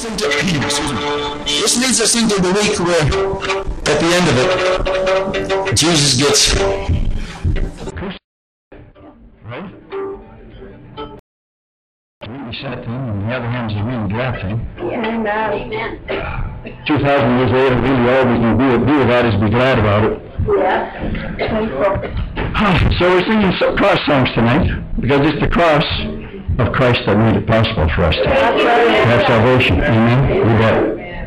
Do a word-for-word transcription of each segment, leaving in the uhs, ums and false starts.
us into, excuse me, this leads us into the week where, at the end of it, Jesus gets right? We sat to him, on the other hand, is a real glad thing. Amen. Two thousand years later, really all we can do, do about is be glad about it. Yeah. So we're singing some cross songs tonight, because it's the cross of Christ that made it possible for us to have salvation. Amen? You bet.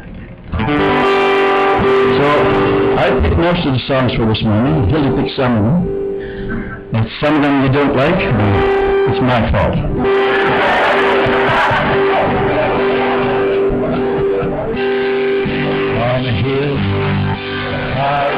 So I picked most of the songs for this morning. Hilly picked some of them. And some of them you don't like, it's my fault. On the hill, high,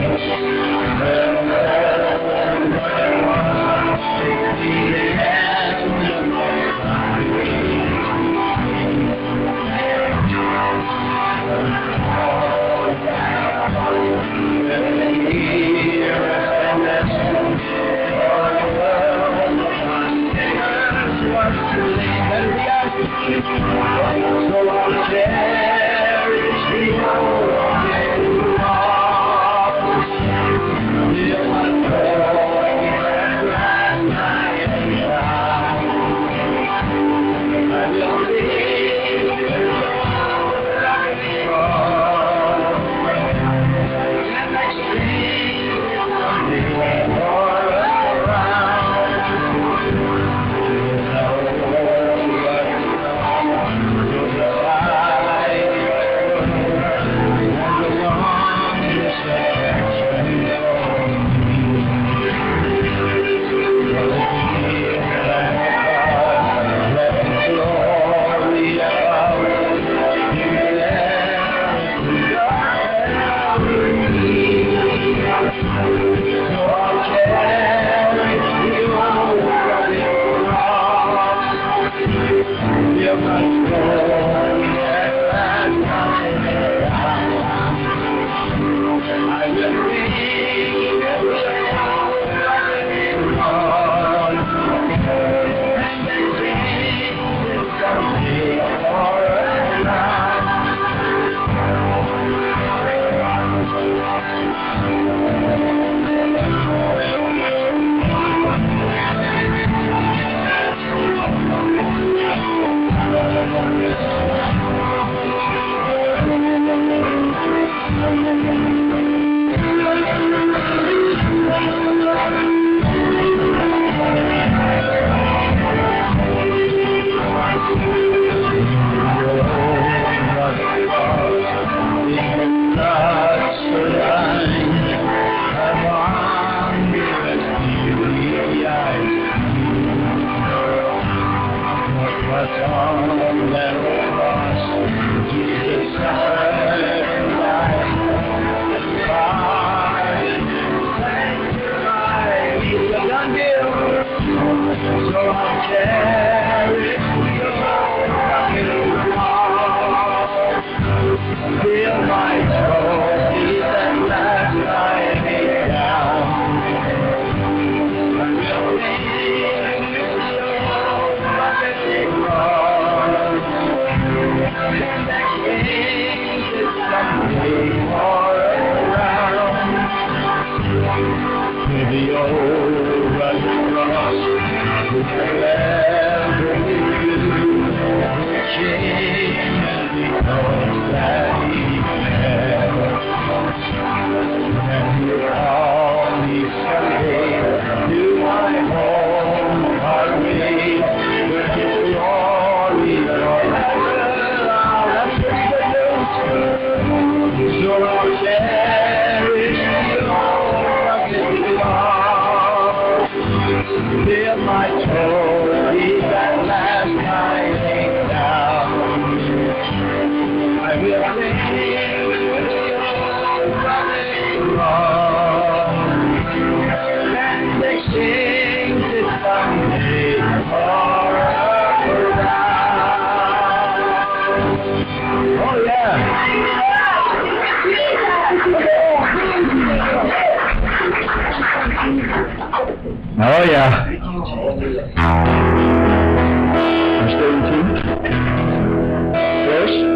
Oh, yeah. Verse thirteen. First.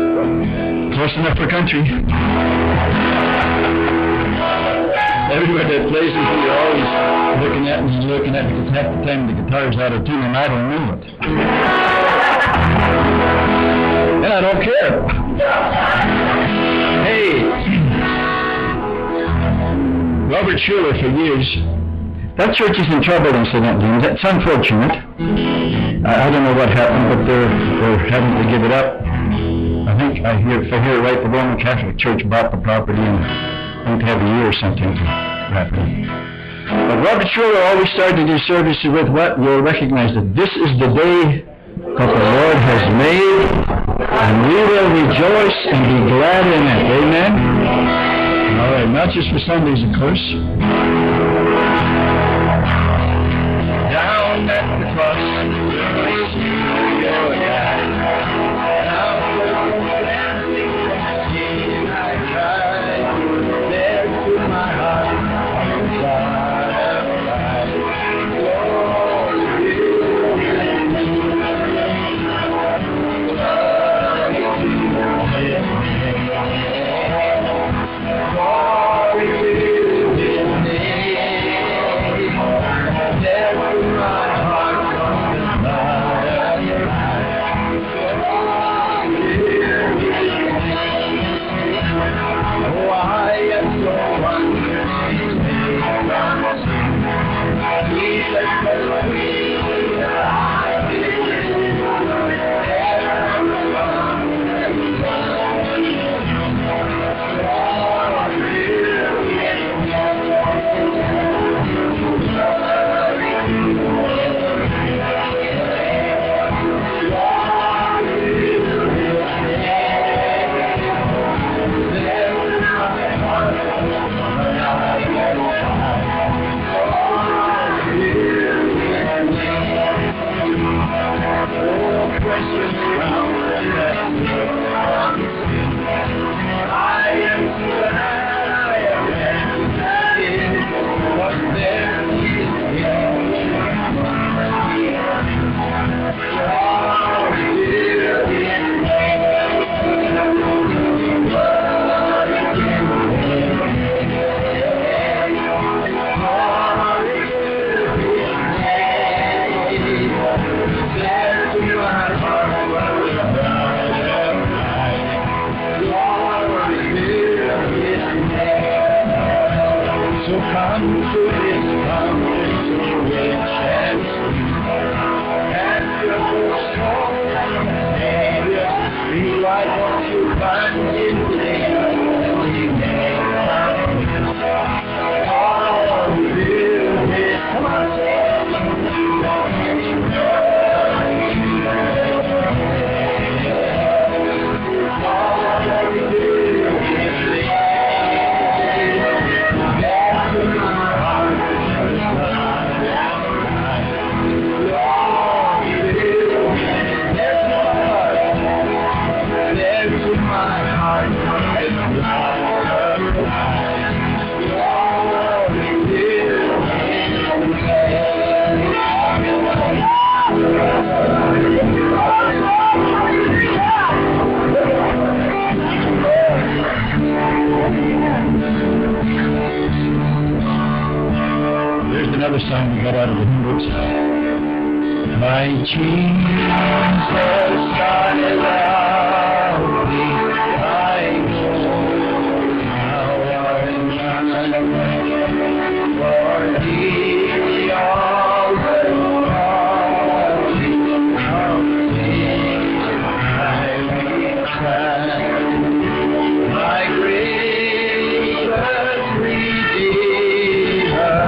close enough for country. Everywhere that plays it, you're always looking at me, looking at me, because half the time the guitar's out of tune and I don't know it. And I don't care. Hey, Robert Schuller for years. That church is in trouble, incidentally. That's unfortunate. I, I don't know what happened, but they're, they're having to give it up. I think I hear, if I hear it right, the Roman Catholic Church bought the property and I think they have a year or something to wrap it up. But Robert Schuller always started his services with what? You'll recognize that this is the day that the Lord has made, and we will rejoice and be glad in it. Amen? All right, not just for Sundays, of course. Down at the cross, another song we got out of the hymn books. My Jesus started out behind now art mine, for he always brought me from sin I return. My gracious Redeemer,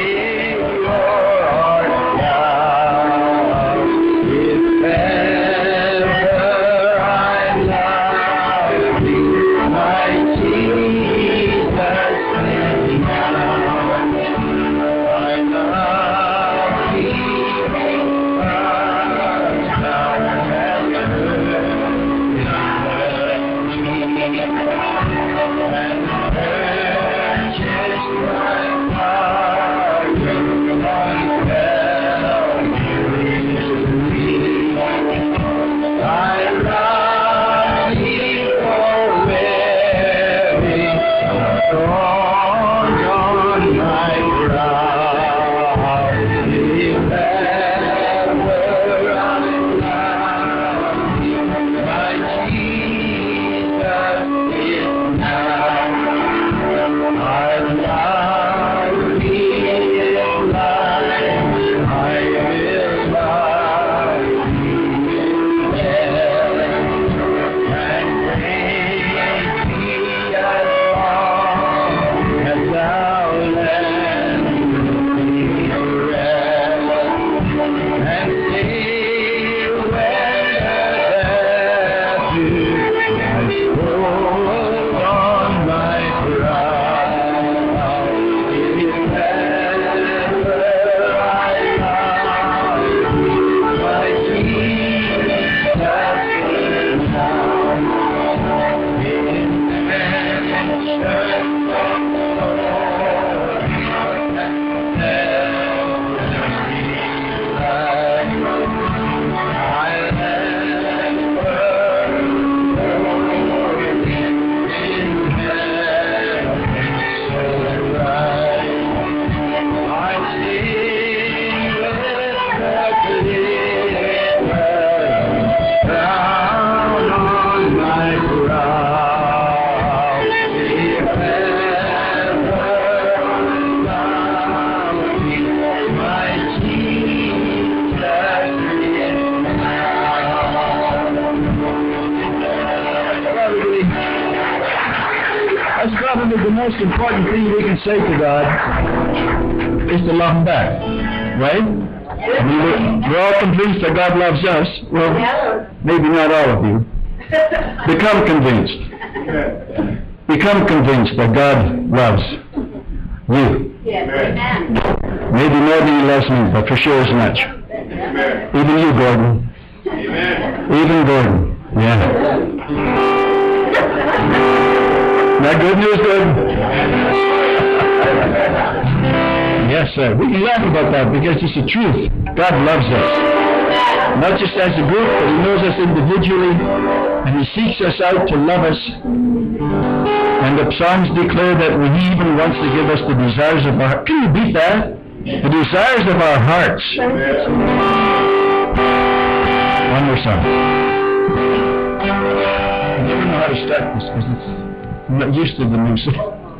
Savior art thou, if The most important thing we can say to God is to love Him back, right? I mean, we're, we're all convinced that God loves us. Well, maybe not all of you. Become convinced. Become convinced that God loves you. Maybe more than He loves me, but for sure as much. Even you, Gordon. Even Gordon. Yeah. That good news, good? Yes, sir. We can laugh about that because it's the truth. God loves us. Not just as a group, but He knows us individually, and He seeks us out to love us. And the Psalms declare that when He even wants to give us the desires of our heart. Can you beat that? The desires of our hearts. One more song. I never know how to start this because it's I'm not used to the music.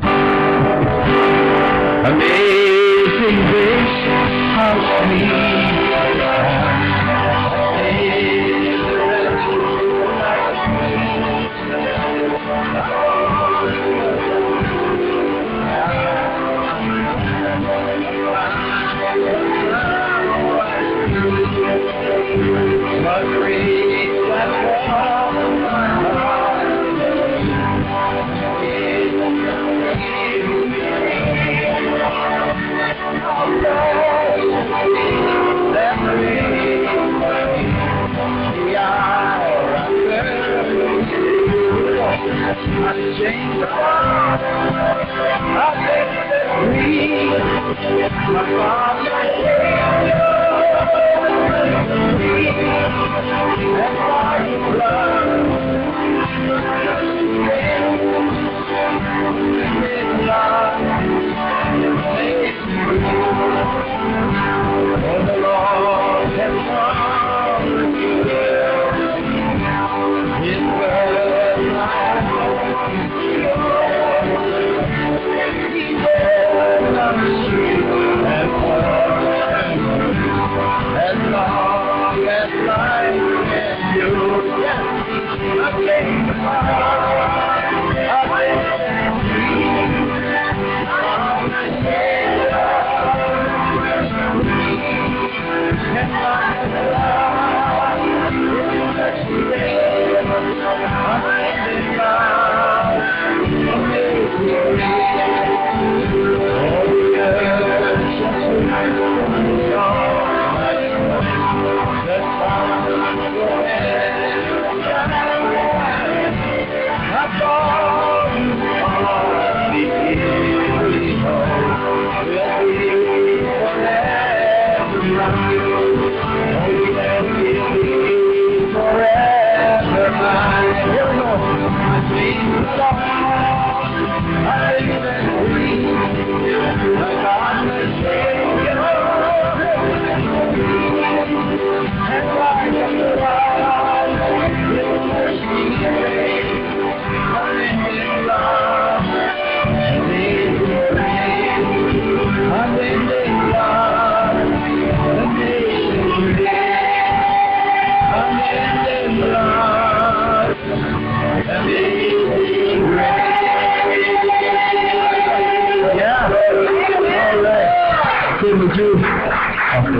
Amazing grace, how sweet the sound.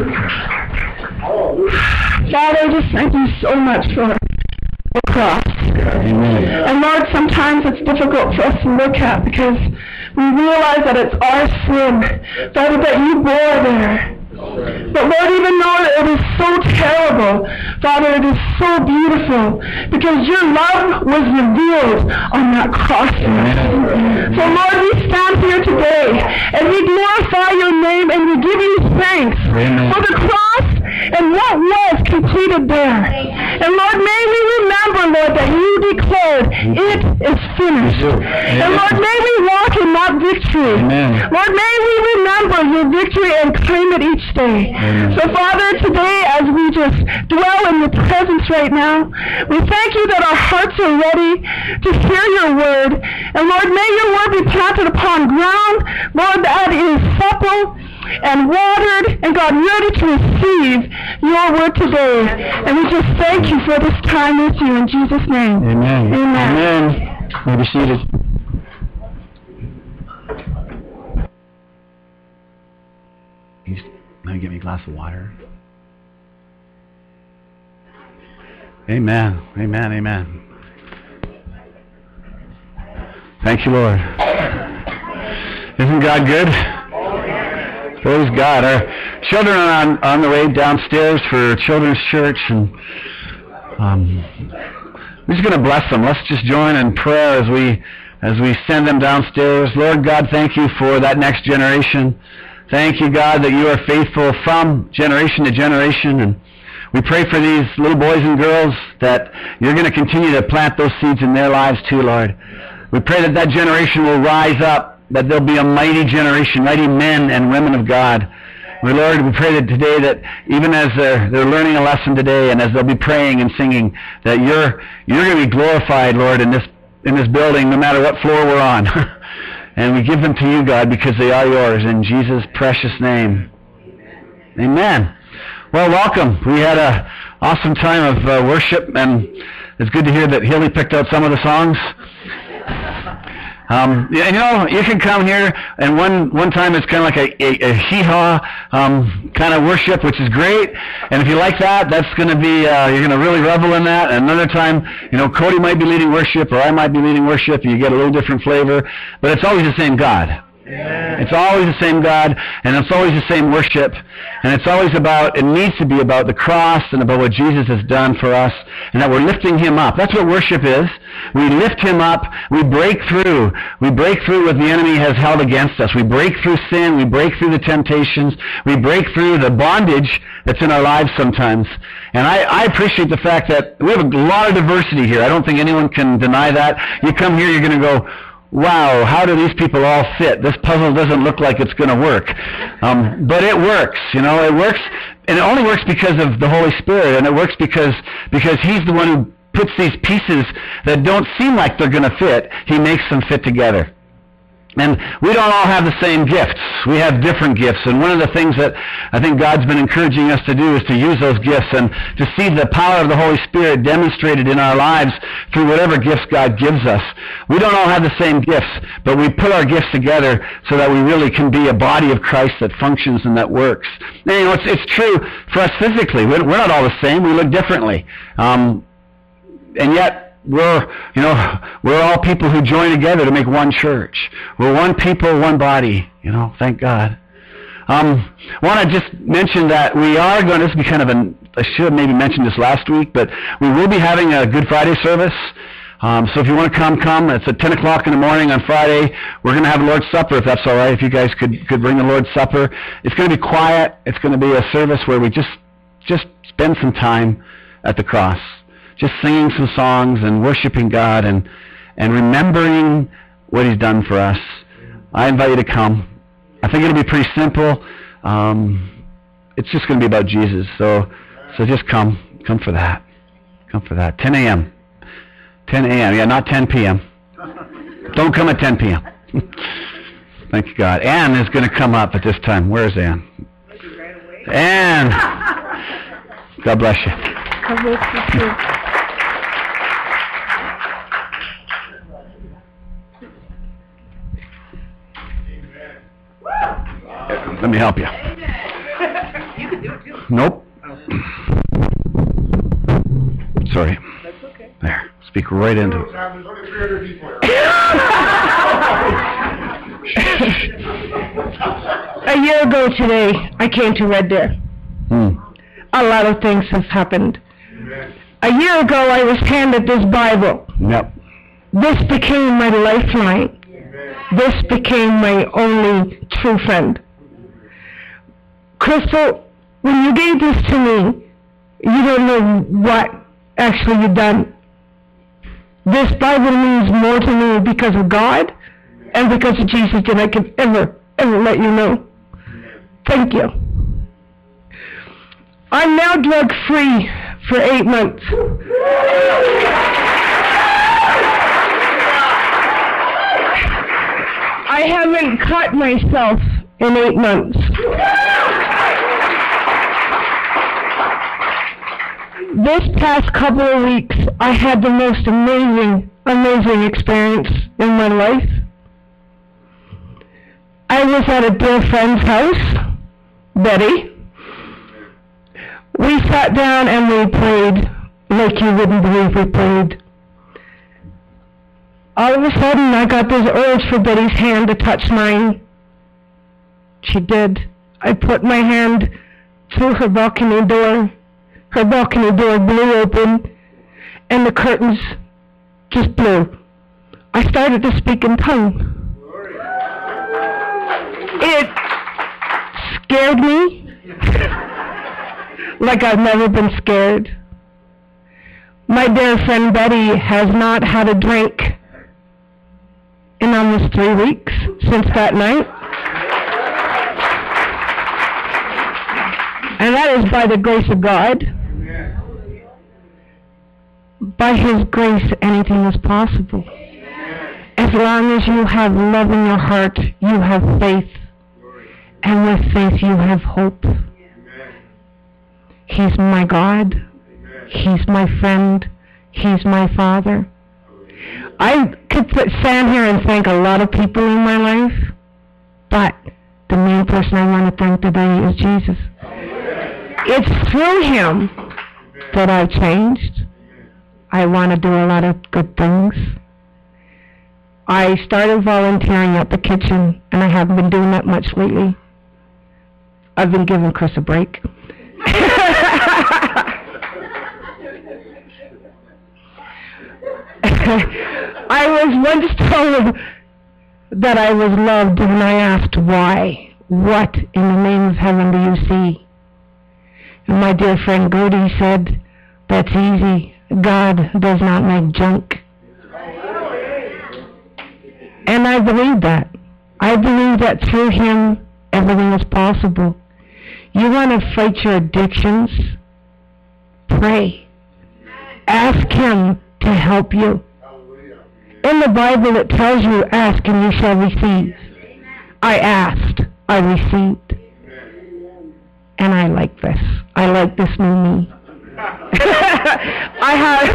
Father, just thank you so much for the cross. times it's difficult for us to look at because we realize that it's our sin, Father, that you bore there. But Lord, even though it is so terrible, Father, it is so beautiful because your love was revealed on that cross. So Lord, we stand here today and we glorify your name and we give you thanks for the cross and what was completed there. And Lord, may we remember, Lord, that you declared it is finished. And Lord, may we walk in that victory. Lord, may we remember your victory and claim it each day. Amen. So Father, today as we just dwell in your presence right now, we thank you that our hearts are ready to hear your word. And Lord, may your word be planted upon ground, Lord, that is supple and watered, and God, ready to receive your word today. And we just thank you for this time with you in Jesus' name. Amen. Amen. Amen. May be seated. Let me get me a glass of water. Amen. Amen. Amen. Thank you, Lord. Isn't God good? Praise God. Our children are on, on the way downstairs for children's church, and um, we're just going to bless them. Let's just join in prayer as we as we send them downstairs. Lord God, thank you for that next generation. Thank you, God, that you are faithful from generation to generation. And we pray for these little boys and girls that you're going to continue to plant those seeds in their lives too, Lord. We pray that that generation will rise up, that there'll be a mighty generation, mighty men and women of God. We, Lord, we pray that today that even as they're, they're learning a lesson today and as they'll be praying and singing, that you're, you're going to be glorified, Lord, in this, in this building, no matter what floor we're on. And we give them to you, God, because they are yours. In Jesus' precious name. Amen. Well, welcome. We had an awesome time of uh, worship, and it's good to hear that Hilly picked out some of the songs. Um, and you know, you can come here, and one one time it's kind of like a, a, a hee-haw um, kind of worship, which is great. And if you like that, that's going to be, uh, you're going to really revel in that. And another time, you know, Cody might be leading worship, or I might be leading worship, and you get a little different flavor. But it's always the same God. Yeah. It's always the same God, and it's always the same worship, and it's always about, it needs to be about the cross and about what Jesus has done for us, and that we're lifting him up. That's what worship is. We lift him up. We break through. We break through what the enemy has held against us. We break through sin. We break through the temptations. We break through the bondage that's in our lives sometimes. And I, I appreciate the fact that we have a lot of diversity here. I don't think anyone can deny that. You come here, you're going to go, wow, how do these people all fit? This puzzle doesn't look like it's going to work. Um, but it works, you know, it works, and it only works because of the Holy Spirit, and it works because because he's the one who puts these pieces that don't seem like they're going to fit, he makes them fit together. And we don't all have the same gifts. We have different gifts. And one of the things that I think God's been encouraging us to do is to use those gifts and to see the power of the Holy Spirit demonstrated in our lives through whatever gifts God gives us. We don't all have the same gifts, but we put our gifts together so that we really can be a body of Christ that functions and that works. And, you know, it's, it's true for us physically. We're, we're not all the same. We look differently. Um, and yet, We're, you know, we're all people who join together to make one church. We're one people, one body, you know, thank God. Um, I want to just mention that we are going to, this will be kind of an, I should have maybe mentioned this last week, but we will be having a Good Friday service. Um, so if you want to come, come. It's at ten o'clock in the morning on Friday. We're going to have Lord's Supper, if that's all right, if you guys could, could bring the Lord's Supper. It's going to be quiet. It's going to be a service where we just, just spend some time at the cross. Just singing some songs and worshiping God and and remembering what he's done for us. I invite you to come. I think it'll be pretty simple. Um, it's just going to be about Jesus. So so just come. Come for that. Come for that. ten a.m. ten a.m. Yeah, not ten p.m. Don't come at ten p.m. Thank you, God. Ann is going to come up at this time. Where is Ann? Ann! God bless you. God bless you too. Let me help you. You can do it too. Nope. Sorry. That's okay. There. there. Speak right into it. A year ago today, I came to Red Deer. Hmm. A lot of things have happened. A year ago, I was handed this Bible. Yep. This became my lifeline. This became my only true friend. Crystal, when you gave this to me, you don't know what actually you've done. This Bible means more to me because of God and because of Jesus than I could ever, ever let you know. Thank you. I'm now drug-free for eight months. I haven't cut myself in eight months. This past couple of weeks, I had the most amazing, amazing experience in my life. I was at a dear friend's house, Betty. We sat down and we prayed like you wouldn't believe we prayed. All of a sudden, I got this urge for Betty's hand to touch mine. She did. I put my hand through her balcony door. Her balcony door blew open, and the curtains just blew. I started to speak in tongues. It scared me like I've never been scared. My dear friend Betty has not had a drink in almost three weeks since that night. And that is by the grace of God. By His grace, anything is possible. As long as you have love in your heart, you have faith. And with faith, you have hope. He's my God. He's my friend. He's my Father. I could stand here and thank a lot of people in my life, but the main person I want to thank today is Jesus. It's through Him that I've changed. I want to do a lot of good things. I started volunteering at the kitchen, and I haven't been doing that much lately. I've been giving Chris a break. I was once told that I was loved, and I asked why. What in the name of heaven do you see? And my dear friend Gertie said, that's easy. God does not make junk. And I believe that. I believe that through Him, everything is possible. You want to fight your addictions? Pray. Ask Him to help you. In the Bible it tells you, ask and you shall receive. I asked, I received. And I like this. I like this new me. I have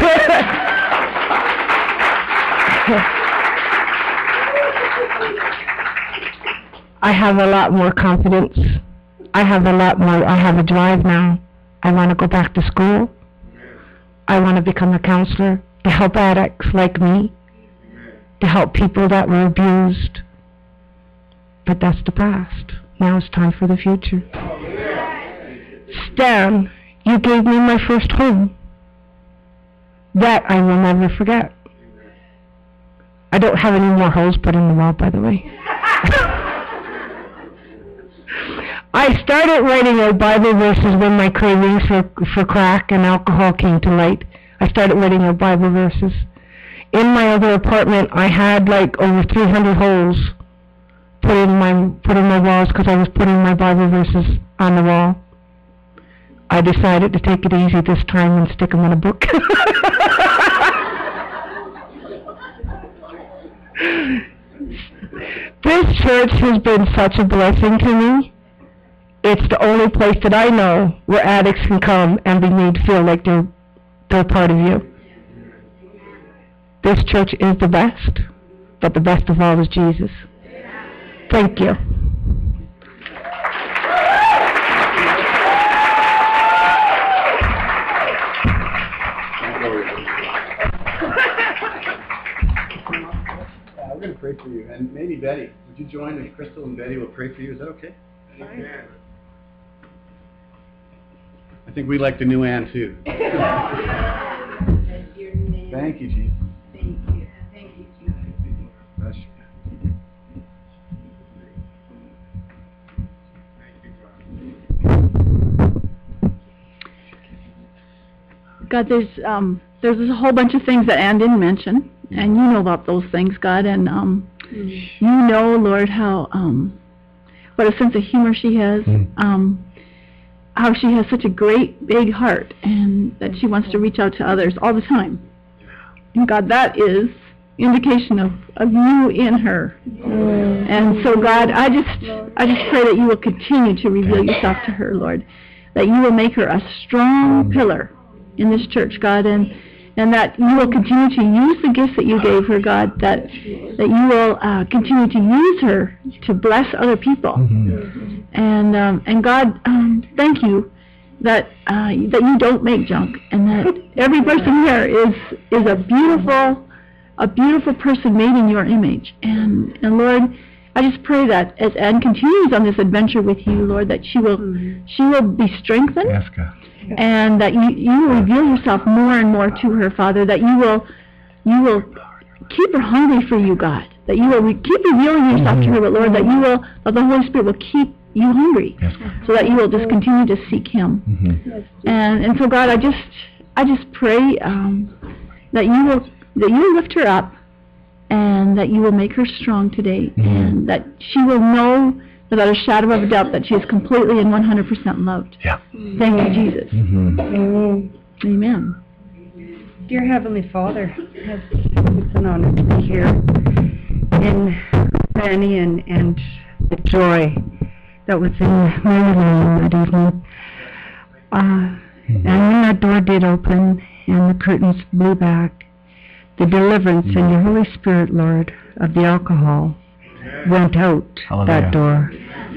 I have a lot more confidence. I have a lot more, I have a drive now. I want to go back to school. I want to become a counselor to help addicts like me, to help people that were abused. But that's the past. Now it's time for the future. Stan, you gave me my first home. That I will never forget. I don't have any more holes put in the wall, by the way. I started writing out Bible verses when my cravings for, for crack and alcohol came to light. I started writing out Bible verses. In my other apartment, I had like over three hundred holes put in my put in my walls because I was putting my Bible verses on the wall. I decided to take it easy this time and stick them in a book. This church has been such a blessing to me. It's the only place that I know where addicts can come and be made to feel like they're, they're part of you. This church is the best, but the best of all is Jesus. Thank you. I'm going to pray for you. And maybe Betty. Would you join and Crystal and Betty will pray for you? Is that okay? Amen. I think we like the new Anne too. Thank you, Jesus. Thank you. Thank you, Jesus. Bless you. God, there's um, there's a whole bunch of things that Ann didn't mention, and you know about those things, God, and um, mm. you know, Lord, how um, what a sense of humor she has, mm. um, how she has such a great big heart, and that she wants to reach out to others all the time. And God, that is indication of, of you in her. Mm. And so, God, I just I just pray that you will continue to reveal yourself to her, Lord, that you will make her a strong pillar in this church, God, and and that you will continue to use the gifts that you gave her, God, that that you will uh, continue to use her to bless other people. Mm-hmm. And um, and God, um, thank you that uh, that you don't make junk, and that every person here is is a beautiful a beautiful person made in your image. And and Lord, I just pray that as Anne continues on this adventure with you, Lord, that she will mm-hmm. she will be strengthened. Yes, God. And that you, you will reveal yourself more and more to her, Father, that you will you will keep her hungry for you, God, that you will re- keep revealing yourself mm-hmm. to her, but Lord, that you will, that the Holy Spirit will keep you hungry, yes, so that you will just continue to seek Him. Mm-hmm. And and so, God, I just I just pray um, that you will that you will lift her up, and that you will make her strong today, mm-hmm. and that she will know without a shadow of a doubt that she is completely and one hundred percent loved. Yeah. Thank you, Jesus. Mm-hmm. Amen. Amen. Dear Heavenly Father, it's an honor to be here in Fanny and, and the joy that was in Mary Lane that evening. Uh, mm-hmm. And when that door did open and the curtains blew back, the deliverance mm-hmm. in your Holy Spirit, Lord, of the alcohol went out Hallelujah. That door.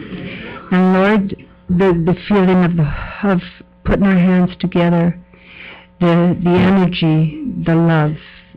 And Lord, the the feeling of the, of putting our hands together, the the energy, the love,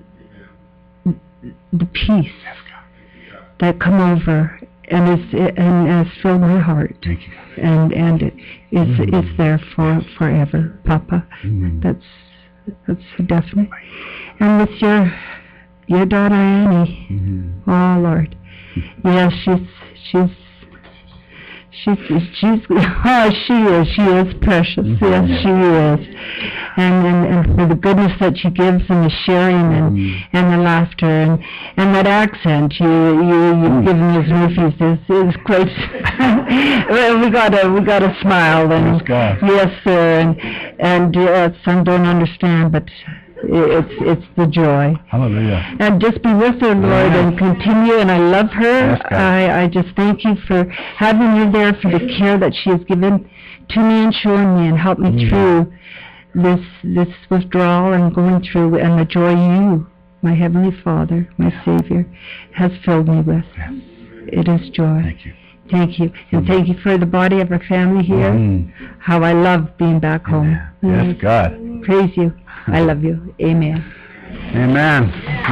the peace that come over and is and has filled my heart. Thank you. And and it is mm-hmm. is there for forever, Papa. Mm-hmm. That's that's definite. And with your your daughter Annie, mm-hmm. oh Lord. Yes, she's she's she's she's oh she is she is precious. Mm-hmm. Yes, she is, and, and and for the goodness that she gives and the sharing and mm-hmm. and the laughter and and that accent you you you've given these movies is is quite. Well, we gotta we gotta smile and yes sir and and uh, some don't understand but. It's it's the joy. Hallelujah. And just be with her, Lord, yeah. and continue. And I love her. Yes, I, I just thank you for having you there, for the care that she has given to me and showing me and helped me mm-hmm. through this this withdrawal and going through, and the joy you, my Heavenly Father, my Savior, has filled me with. Yes. It is joy. Thank you. Thank you. And mm-hmm. thank you for the body of our family here. Mm-hmm. How I love being back home. Yes, yes, God. Praise you. I love you. Amen. Amen.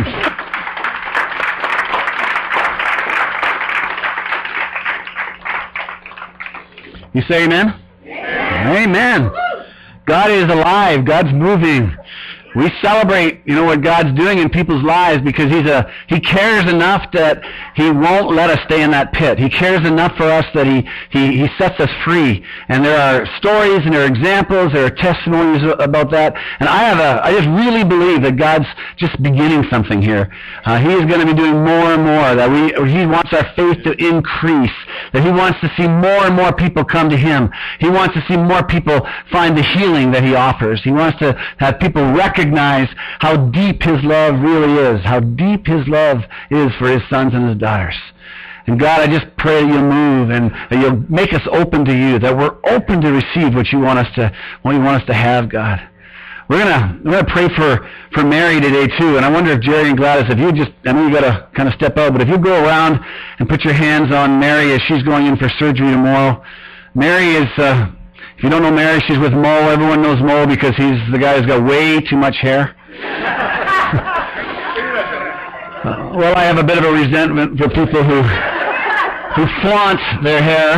You say amen? Amen? Amen. God is alive. God's moving. We celebrate, you know, what God's doing in people's lives because He's a He cares enough that He won't let us stay in that pit. He cares enough for us that He He, he sets us free. And there are stories and there are examples, there are testimonies about that. And I have a I just really believe that God's just beginning something here. Uh, he is going to be doing more and more. That we He wants our faith to increase. That He wants to see more and more people come to Him. He wants to see more people find the healing that He offers. He wants to have people recognize Recognize how deep His love really is, how deep His love is for His sons and His daughters. And God, I just pray that you'll move and that you'll make us open to you, that we're open to receive what you want us to, what you want us to have, God. We're gonna we're gonna pray for for Mary today too, and I wonder if Jerry and Gladys, if you just, I know you gotta kind of step out, but if you go around and put your hands on Mary as she's going in for surgery tomorrow. Mary is. Uh, If you don't know Mary, she's with Mo. Everyone knows Mo because he's the guy who's got way too much hair. Uh, well, I have a bit of a resentment for people who who flaunt their hair.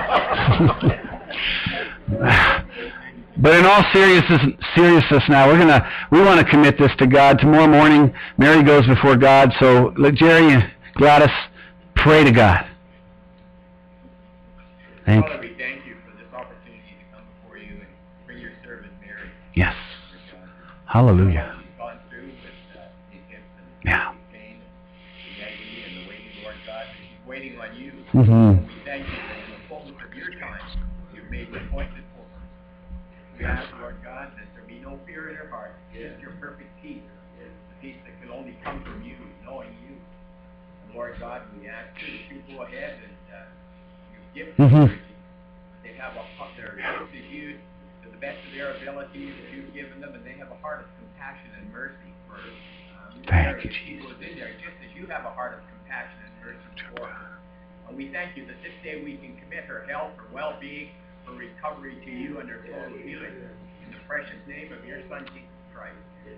But in all seriousness, seriousness now, we're gonna we want to commit this to God. Tomorrow morning, Mary goes before God. So let Jerry and Gladys pray to God. Thank Father, we thank you for this opportunity to come before you and bring your servant Mary. Yes. Hallelujah. She's gone through with uh, the attempts and Yeah. pain and the agony and the waiting, Lord God. She's waiting on you. Mm-hmm. We thank you that in the fullness of your time, you've made an appointment for her. We ask, Lord God, that there be no fear in her heart, just your perfect peace, the peace that can only come from you, knowing you. And Lord God, we ask you that you go ahead and uh, you give them Mm-hmm. mercy. They have a heart, their gifts is used to the best of their ability that you've given them, and they have a heart of compassion and mercy for um, Thank you, people in there, just as you have a heart of compassion and mercy for her. And we thank you that this day we can commit her health, her well-being, her recovery to you and her total healing. In the precious name of your Son, Jesus Christ.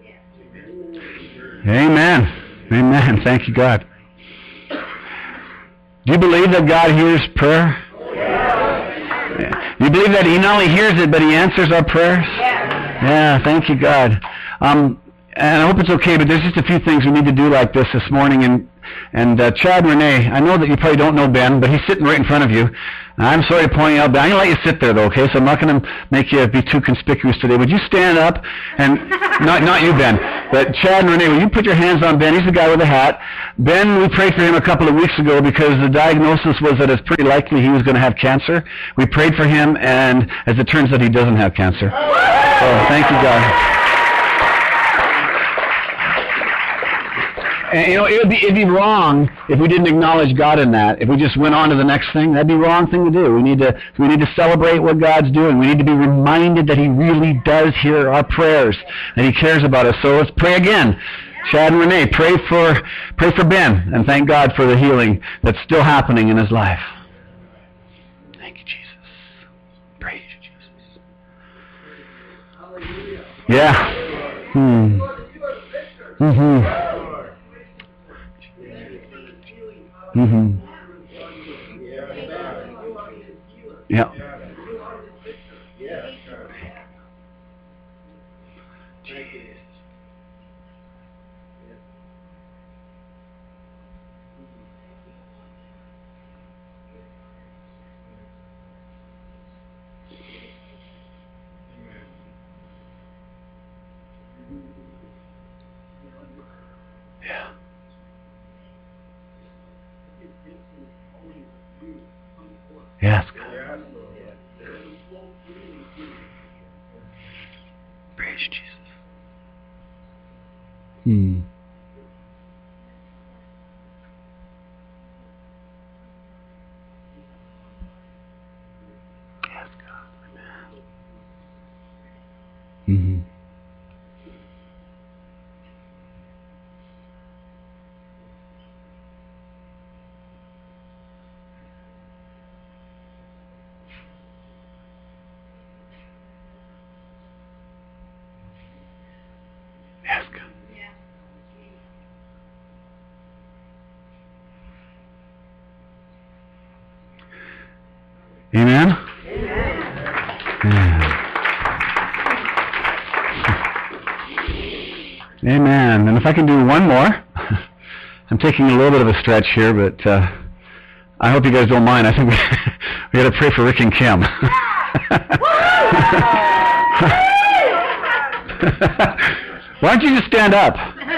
Amen. Amen. Amen. Thank you, God. Do you believe that God hears prayer? Yeah. You believe that He not only hears it, but He answers our prayers? Yeah. Yeah, thank you, God. Um, and I hope it's okay, but there's just a few things we need to do like this this morning. And and uh, Chad and Renee, I know that you probably don't know Ben, but he's sitting right in front of you. And I'm sorry to point out, Ben. I'm going to let you sit there, though, okay? So I'm not going to make you be too conspicuous today. Would you stand up? And not not you, Ben, but Chad and Renee, will you put your hands on Ben? He's the guy with the hat. Ben, we prayed for him a couple of weeks ago because the diagnosis was that it's pretty likely he was going to have cancer. We prayed for him, and as it turns out, he doesn't have cancer. So thank you, God. And, you know, it would be it'd be wrong if we didn't acknowledge God in that. If we just went on to the next thing, that'd be the wrong thing to do. We need to we need to celebrate what God's doing. We need to be reminded that He really does hear our prayers, that He cares about us. So let's pray again. Chad and Renee, pray for pray for Ben, and thank God for the healing that's still happening in his life. Thank you, Jesus. Praise you, Jesus. Yeah. Hmm. Mm-hmm. Mm-hmm. Yeah. Yeah. Yes, God. Praise Jesus. Hmm. Yes, God. Mm-hmm. Yes, God. Amen? Amen. Amen. And if I can do one more, I'm taking a little bit of a stretch here, but uh, I hope you guys don't mind. I think we, we got to pray for Rick and Kim. Why don't you just stand up?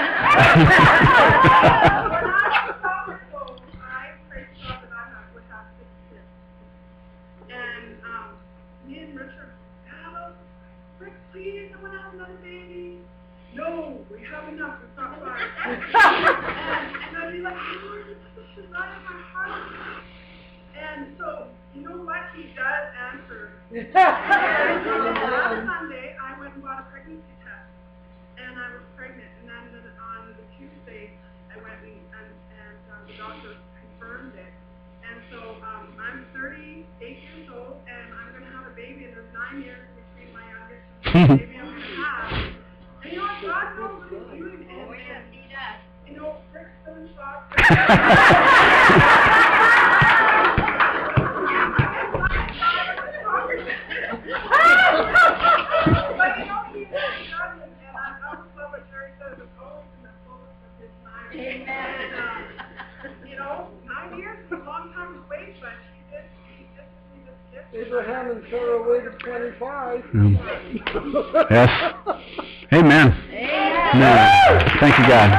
And um, me and Richard, oh, Rick, please, I want to have another baby. No, we have enough. It's not fine. and, and I'd be like, Lord, this is not in my heart. And so, you know what? He does answer. And um, last Sunday, I went and bought a pregnancy test, and I was pregnant. And then on the Tuesday, I went and, and, and um, the doctor confirmed it. And so um, I'm thirty-eight years old, and I'm going to have a baby, and there's nine years between my youngest and the baby I'm going to have. And you know what? God knows what He's doing, and, and you know, Rick's so Abraham and Sarah waited twenty-five. Mm. Yes. Amen. Amen. Thank you, God.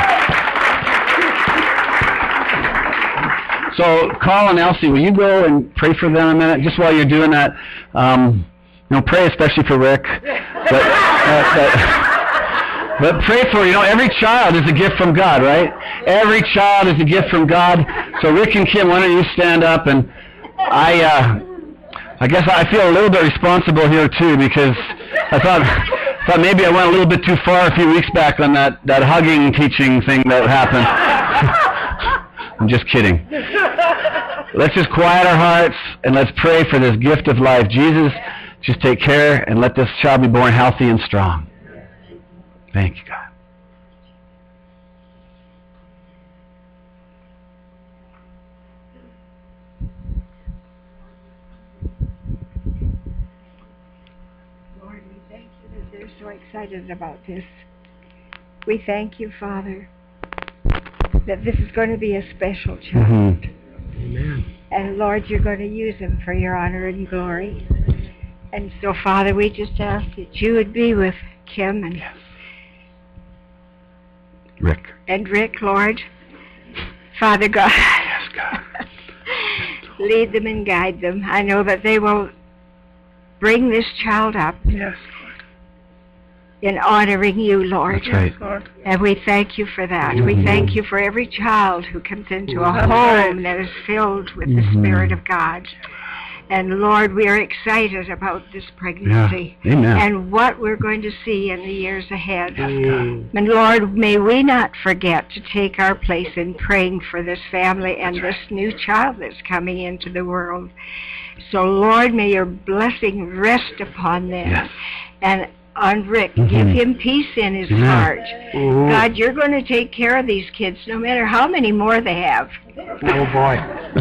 So, Carl and Elsie, will you go and pray for them a minute? Just while you're doing that, um, you know, pray especially for Rick. But, uh, but, but pray for, you know, every child is a gift from God, right? Every child is a gift from God. So, Rick and Kim, why don't you stand up? And I, uh, I guess I feel a little bit responsible here too, because I thought, thought maybe I went a little bit too far a few weeks back on that, that hugging teaching thing that happened. I'm just kidding. Let's just quiet our hearts and let's pray for this gift of life. Jesus, just take care and let this child be born healthy and strong. Thank you, God. So excited about this. We thank you, Father, that this is going to be a special child. Mm-hmm. Amen. And Lord, you're going to use him for your honor and glory. And so, Father, we just ask that you would be with Kim and yes. Rick. And Rick, Lord. Father God. Yes, God. Lead them and guide them. I know that they will bring this child up. Yes. In honoring you, Lord. That's right. And we thank you for that. Mm-hmm. We thank you for every child who comes into a home that is filled with mm-hmm. the Spirit of God. And Lord, we are excited about this pregnancy. Yeah. Amen. And what we're going to see in the years ahead. Mm. And Lord, may we not forget to take our place in praying for this family and That's this right. new child that's coming into the world. So Lord, may your blessing rest upon them. Yes. And on Rick, Mm-hmm. give him peace in his Amen. heart. Mm-hmm. God, you're going to take care of these kids no matter how many more they have. Oh, boy.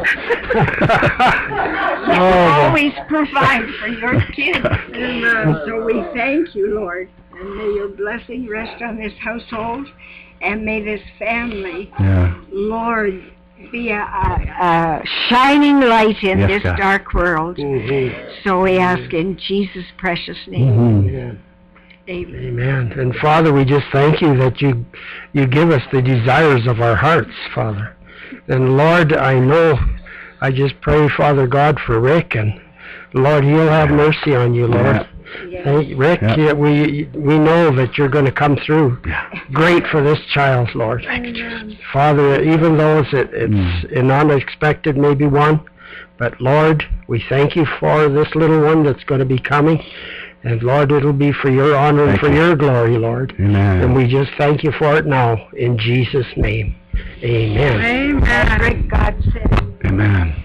You always provide for your kids. Amen. So we thank you, Lord. And may your blessing rest on this household. And may this family, Yeah. Lord, be a, a, a shining light in Yes, this God. dark world. Mm-hmm. So we ask in Jesus' precious name. Mm-hmm. Amen. Amen. Amen. And Father, we just thank you that you you give us the desires of our hearts, Father. And Lord, I know, I just pray, Father God, for Rick, and Lord, you'll have mercy on you, Lord. Yeah. Yes. Thank, Rick, Yeah. yeah, we we know that you're going to come through Yeah. great for this child, Lord. Thank you, Jesus. Father, even though it's, it, it's Mm. an unexpected maybe one, but Lord, we thank you for this little one that's going to be coming. And Lord, it'll be for your honor and Thank for you. your glory, Lord. Amen. And we just thank you for it now, in Jesus' name. Amen. Amen. Rick, God said. Amen.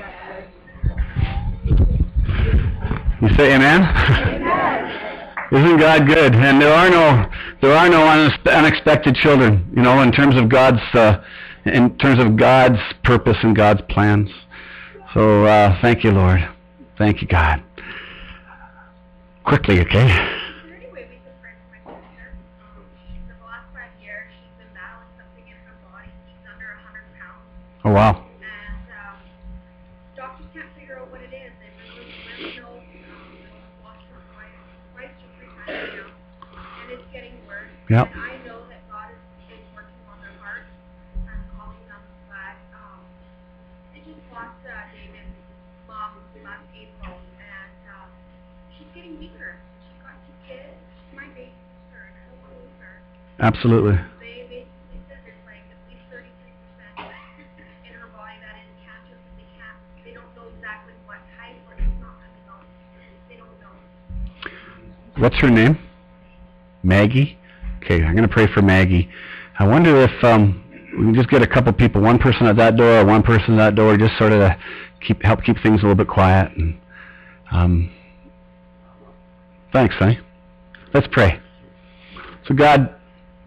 You say amen? Isn't God good? And there are no there are no unex- unexpected children, you know, in terms of God's uh, in terms of God's purpose and God's plans. So uh, thank you, Lord. Thank you, God. Quickly, okay? Is there any way we can pray for my sister? Um, for the last five years, she's been battling something in her body. She's under one hundred pounds. Oh, wow. And um, doctors can't figure out what it is. They really, really know. Um, they've watched her twice, twice or three times now. And it's getting worse. Yep. And I know that God is, is working on their hearts and calling them. But um, I just lost uh, David's mom last April. And um, she's getting weaker. She's got two kids. She's my baby sister, and I don't want to lose her. Absolutely. They basically said there's like at least thirty-three percent in her body that is cancer, but they can't, they don't know exactly what type, or it's not coming out. They don't know. What's her name? Maggie? Okay, I'm going to pray for Maggie. I wonder if um, we can just get a couple people, one person at that door or one person at that door, just sort of to keep help keep things a little bit quiet. And um, thanks, honey. Let's pray. So God,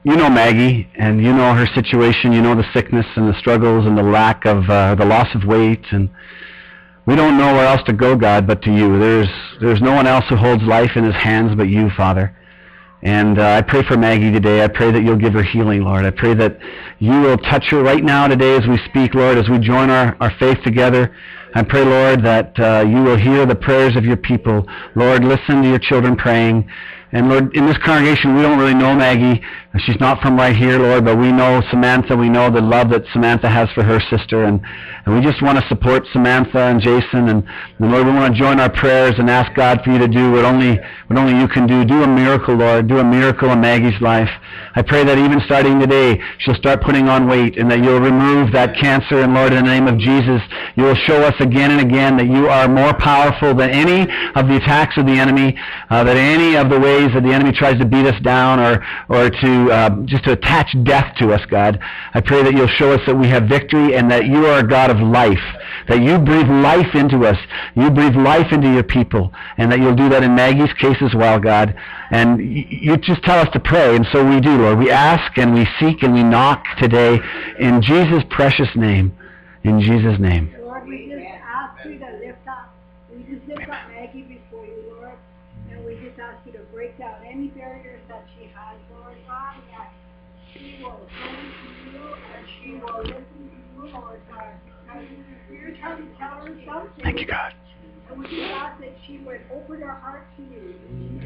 you know Maggie, and you know her situation. You know the sickness and the struggles and the lack of, uh, the loss of weight, and we don't know where else to go, God, but to you. There's, there's no one else who holds life in his hands but you, Father. And uh, I pray for Maggie today. I pray that you'll give her healing, Lord. I pray that you will touch her right now today as we speak, Lord, as we join our, our faith together. I pray, Lord, that uh, you will hear the prayers of your people. Lord, listen to your children praying. And Lord, in this congregation, we don't really know Maggie. She's not from right here, Lord, but we know Samantha. We know the love that Samantha has for her sister. And, and we just want to support Samantha and Jason. And, and Lord, we want to join our prayers and ask God for you to do what only, what only you can do. Do a miracle, Lord. Do a miracle in Maggie's life. I pray that even starting today, she'll start putting on weight and that you'll remove that cancer. And Lord, in the name of Jesus, you will show us again and again that you are more powerful than any of the attacks of the enemy, uh, that any of the ways that the enemy tries to beat us down or, or to uh, just to attach death to us, God. I pray that you'll show us that we have victory and that you are a God of life, that you breathe life into us, you breathe life into your people, and that you'll do that in Maggie's case as well, God. And you just tell us to pray, and so we do, Lord. We ask and we seek and we knock today in Jesus' precious name. In Jesus' name. Lord, we just ask you to lift up, we just lift up Maggie before you, Lord, and we just ask you to break down any barriers that she has, Lord God, that she will turn to you and she will listen to you, Lord God. And you're trying to tell her something. Thank you, God. And we just ask that she would open her heart to you.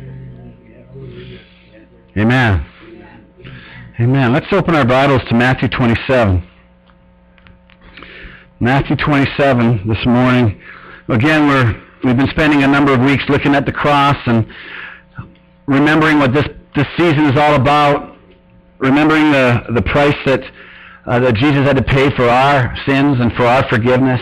Amen. Amen. Let's open our Bibles to Matthew twenty-seven. Matthew twenty-seven this morning. Again, we're, we've been spending a number of weeks looking at the cross and remembering what this, this season is all about, remembering the, the price that, uh, that Jesus had to pay for our sins and for our forgiveness,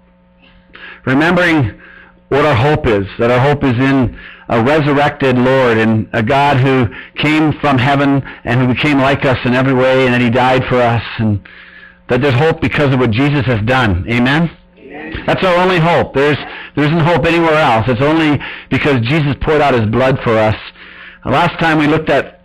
remembering what our hope is, that our hope is in a resurrected Lord and a God who came from heaven and who became like us in every way, and that he died for us, and that there's hope because of what Jesus has done. Amen? Amen. That's our only hope. There's, there isn't hope anywhere else. It's only because Jesus poured out his blood for us. Last time we looked at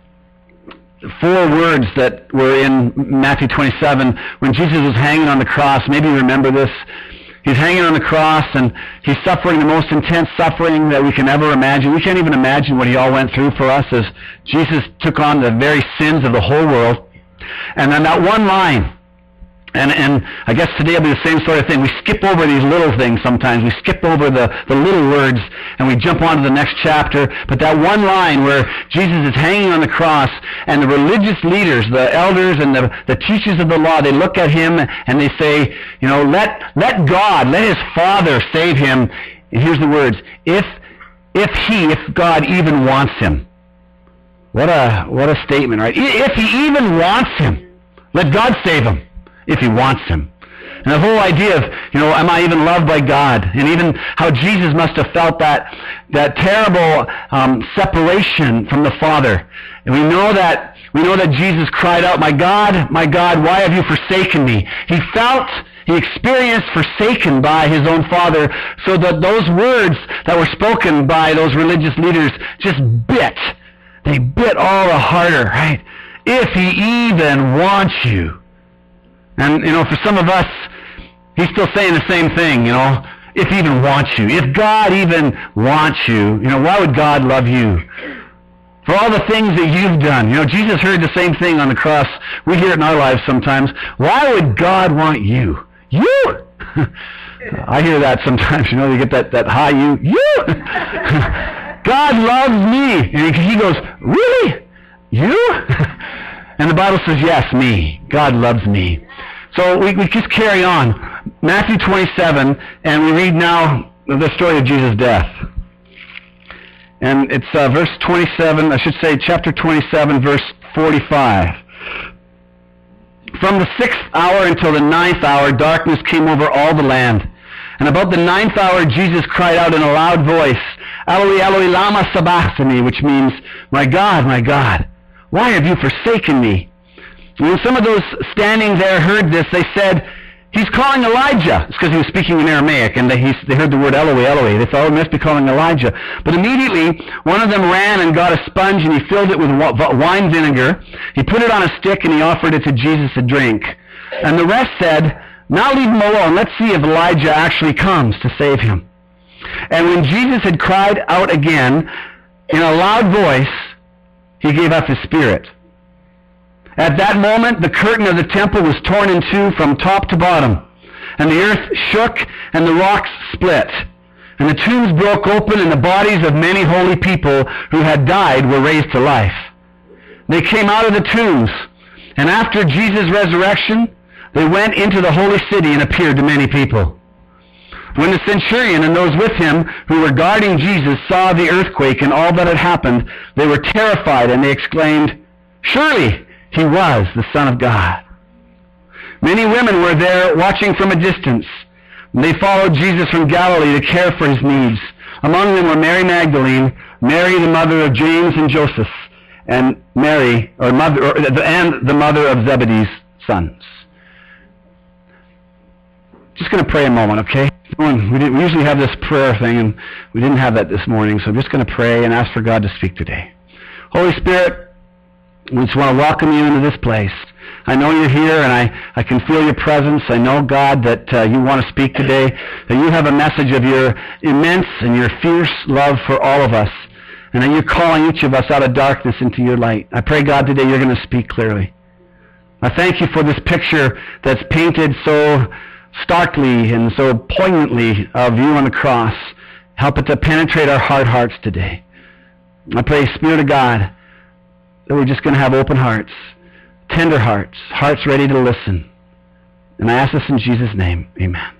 four words that were in Matthew twenty-seven when Jesus was hanging on the cross. Maybe you remember this. He's hanging on the cross and he's suffering the most intense suffering that we can ever imagine. We can't even imagine what he all went through for us as Jesus took on the very sins of the whole world. And then that one line, and, and I guess today will be the same sort of thing. We skip over these little things sometimes. We skip over the, the little words and we jump on to the next chapter. But that one line where Jesus is hanging on the cross and the religious leaders, the elders and the, the teachers of the law, they look at him and they say, you know, let, let God, let his Father save him. And here's the words, if, if he, if God even wants him. What a, what a statement, right? If he even wants him, let God save him. If he wants him. And the whole idea of, you know, am I even loved by God? And even how Jesus must have felt that, that terrible um, separation from the Father. And we know that, we know that Jesus cried out, my God, my God, why have you forsaken me? He felt, he experienced forsaken by his own Father, so that those words that were spoken by those religious leaders just bit. They bit all the harder, right? If he even wants you. And, you know, for some of us, he's still saying the same thing, you know, if he even wants you. If God even wants you, you know, why would God love you? For all the things that you've done. You know, Jesus heard the same thing on the cross. We hear it in our lives sometimes. Why would God want you? You? I hear that sometimes, you know, you get that, that high you. You? God loves me. And he goes, really? You? And the Bible says, yes, me. God loves me. So we, we just carry on. Matthew twenty-seven, and we read now the story of Jesus' death. And it's uh, verse twenty-seven, I should say chapter twenty-seven, verse forty-five. From the sixth hour until the ninth hour, darkness came over all the land. And about the ninth hour, Jesus cried out in a loud voice, Eloi, Eloi, lama sabachthani, which means, my God, my God, why have you forsaken me? And when some of those standing there heard this, they said, he's calling Elijah. It's because he was speaking in Aramaic, and they, he, they heard the word Eloi, Eloi. They thought, oh, he must be calling Elijah. But immediately, one of them ran and got a sponge, and he filled it with wine vinegar. He put it on a stick, and he offered it to Jesus to drink. And the rest said, now leave him alone. Let's see if Elijah actually comes to save him. And when Jesus had cried out again, in a loud voice, he gave up his spirit. At that moment, the curtain of the temple was torn in two from top to bottom, and the earth shook, and the rocks split, and the tombs broke open, and the bodies of many holy people who had died were raised to life. They came out of the tombs, and after Jesus' resurrection, they went into the holy city and appeared to many people. When the centurion and those with him who were guarding Jesus saw the earthquake and all that had happened, they were terrified, and they exclaimed, surely he was the Son of God. Many women were there watching from a distance. They followed Jesus from Galilee to care for his needs. Among them were Mary Magdalene, Mary the mother of James and Joseph, and Mary, or mother, or, and the mother of Zebedee's sons. Just going to pray a moment, okay? We, did, we usually have this prayer thing, and we didn't have that this morning, so I'm just going to pray and ask for God to speak today. Holy Spirit, we just want to welcome you into this place. I know you're here, and I, I can feel your presence. I know, God, that uh, you want to speak today, that you have a message of your immense and your fierce love for all of us, and that you're calling each of us out of darkness into your light. I pray, God, today you're going to speak clearly. I thank you for this picture that's painted so starkly and so poignantly of you on the cross. Help it to penetrate our hard hearts today. I pray, Spirit of God, that we're just going to have open hearts, tender hearts, hearts ready to listen. And I ask this in Jesus' name. Amen.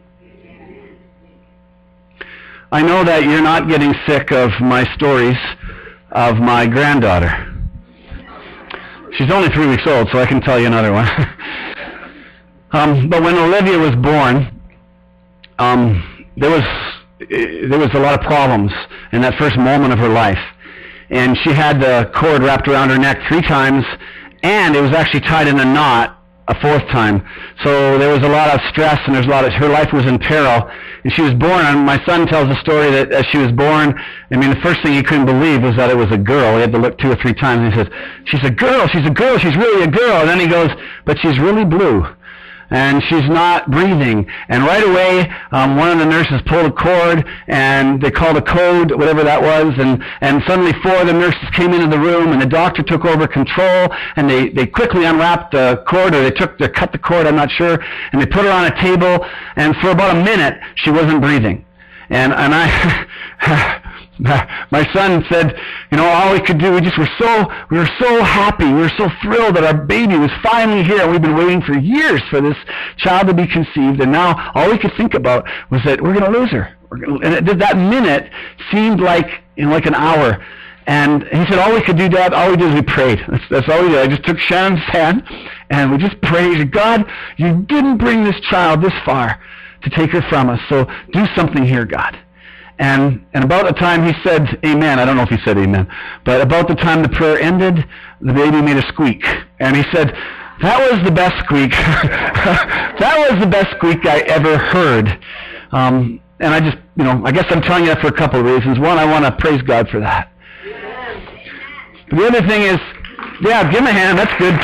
I know that you're not getting sick of my stories of my granddaughter. She's only three weeks old, so I can tell you another one. um, but when Olivia was born, um, there was there was a lot of problems in that first moment of her life. And she had the cord wrapped around her neck three times, and it was actually tied in a knot a fourth time. So there was a lot of stress, and there's a lot of, her life was in peril. And she was born, and my son tells the story that as she was born, I mean, the first thing he couldn't believe was that it was a girl. He had to look two or three times, and he says, she's a girl, she's a girl, she's really a girl. And then he goes, but she's really blue. And she's not breathing. And right away, um, one of the nurses pulled a cord, and they called a code, whatever that was, and, and suddenly four of the nurses came into the room, and the doctor took over control, and they, they quickly unwrapped the cord, or they took they cut the cord, I'm not sure, and they put her on a table, and for about a minute, she wasn't breathing. And, and I... My son said, you know, all we could do, we just were so, we were so happy, we were so thrilled that our baby was finally here, and we've been waiting for years for this child to be conceived, and now all we could think about was that we're going to lose her. We're gonna, and it, that minute seemed like, you know, like an hour. And he said, all we could do, Dad, all we did is we prayed. That's, that's all we did. I just took Shannon's hand, and we just prayed, God, you didn't bring this child this far to take her from us, so do something here, God. And, and about the time he said amen, I don't know if he said amen, but about the time the prayer ended, the baby made a squeak. And he said, that was the best squeak. That was the best squeak I ever heard. Um, and I just, you know, I guess I'm telling you that for a couple of reasons. One, I want to praise God for that. But the other thing is, yeah, give him a hand, that's good.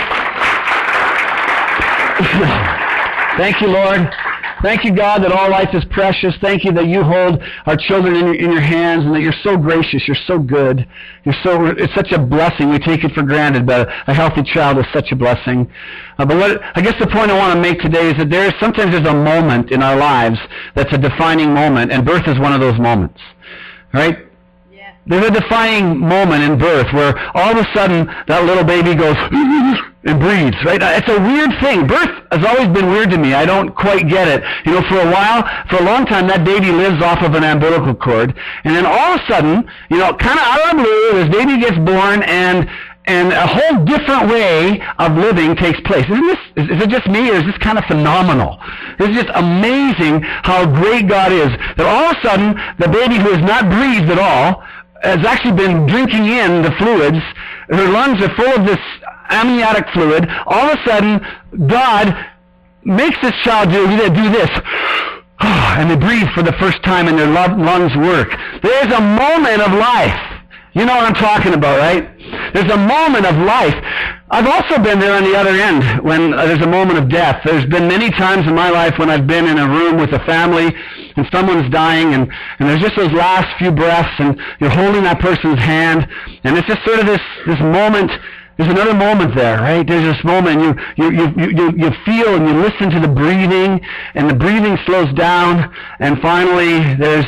Thank you, Lord. Thank you, God, that all life is precious. Thank you that you hold our children in your, in your hands, and that you're so gracious. You're so good. You're so, it's such a blessing. We take it for granted, but a healthy child is such a blessing. Uh, but what, I guess the point I want to make today is that there is, sometimes there's a moment in our lives that's a defining moment, and birth is one of those moments. Right? Yeah. There's a defining moment in birth where all of a sudden that little baby goes and breathes, right? It's a weird thing. Birth has always been weird to me. I don't quite get it. You know, for a while, for a long time, that baby lives off of an umbilical cord, and then all of a sudden, you know, kind of out of the blue, this baby gets born, and and a whole different way of living takes place. Isn't this, is, is it just me, or is this kind of phenomenal? It's just amazing how great God is, that all of a sudden, the baby who has not breathed at all has actually been drinking in the fluids. Her lungs are full of this amniotic fluid. All of a sudden, God makes this child do, do this. And they breathe for the first time and their lungs work. There's a moment of life. You know what I'm talking about, right? There's a moment of life. I've also been there on the other end when there's a moment of death. There's been many times in my life when I've been in a room with a family and someone's dying and, and there's just those last few breaths and you're holding that person's hand and it's just sort of this, this moment. There's another moment there, right? There's this moment you, you, you, you, you feel and you listen to the breathing and the breathing slows down and finally there's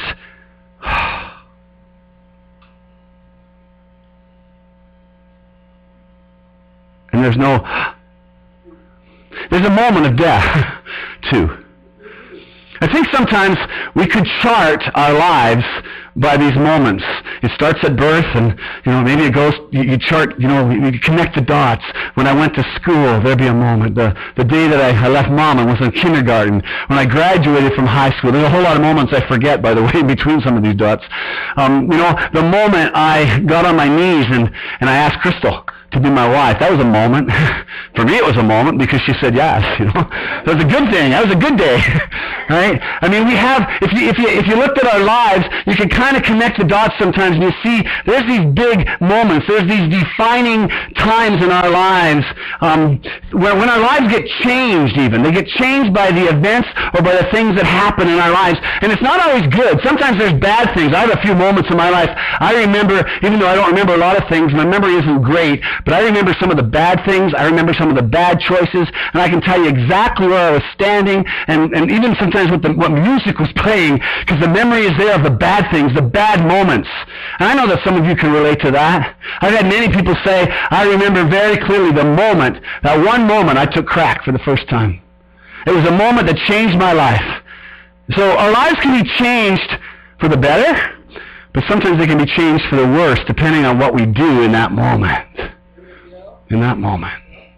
and there's no, there's a moment of death, too. I think sometimes we could chart our lives by these moments. It starts at birth and, you know, maybe it goes, you, you chart, you know, you connect the dots. When I went to school, there'd be a moment. The, the day that I, I left mom and was in kindergarten. When I graduated from high school. There's a whole lot of moments I forget, by the way, in between some of these dots. Um, you know, the moment I got on my knees and, and I asked Crystal to be my wife. That was a moment. For me, it was a moment because she said yes. You know, that was a good thing. That was a good day, right? I mean, we have. If you if you if you looked at our lives, you can kind of connect the dots sometimes, and you see there's these big moments. There's these defining times in our lives um, where when our lives get changed. Even they get changed by the events or by the things that happen in our lives, and it's not always good. Sometimes there's bad things. I have a few moments in my life. I remember, even though I don't remember a lot of things, my memory isn't great. But I remember some of the bad things. I remember some of the bad choices. And I can tell you exactly where I was standing and, and even sometimes what, the, what music was playing because the memory is there of the bad things, the bad moments. And I know that some of you can relate to that. I've had many people say, I remember very clearly the moment, that one moment I took crack for the first time. It was a moment that changed my life. So our lives can be changed for the better, but sometimes they can be changed for the worse depending on what we do in that moment. In that moment.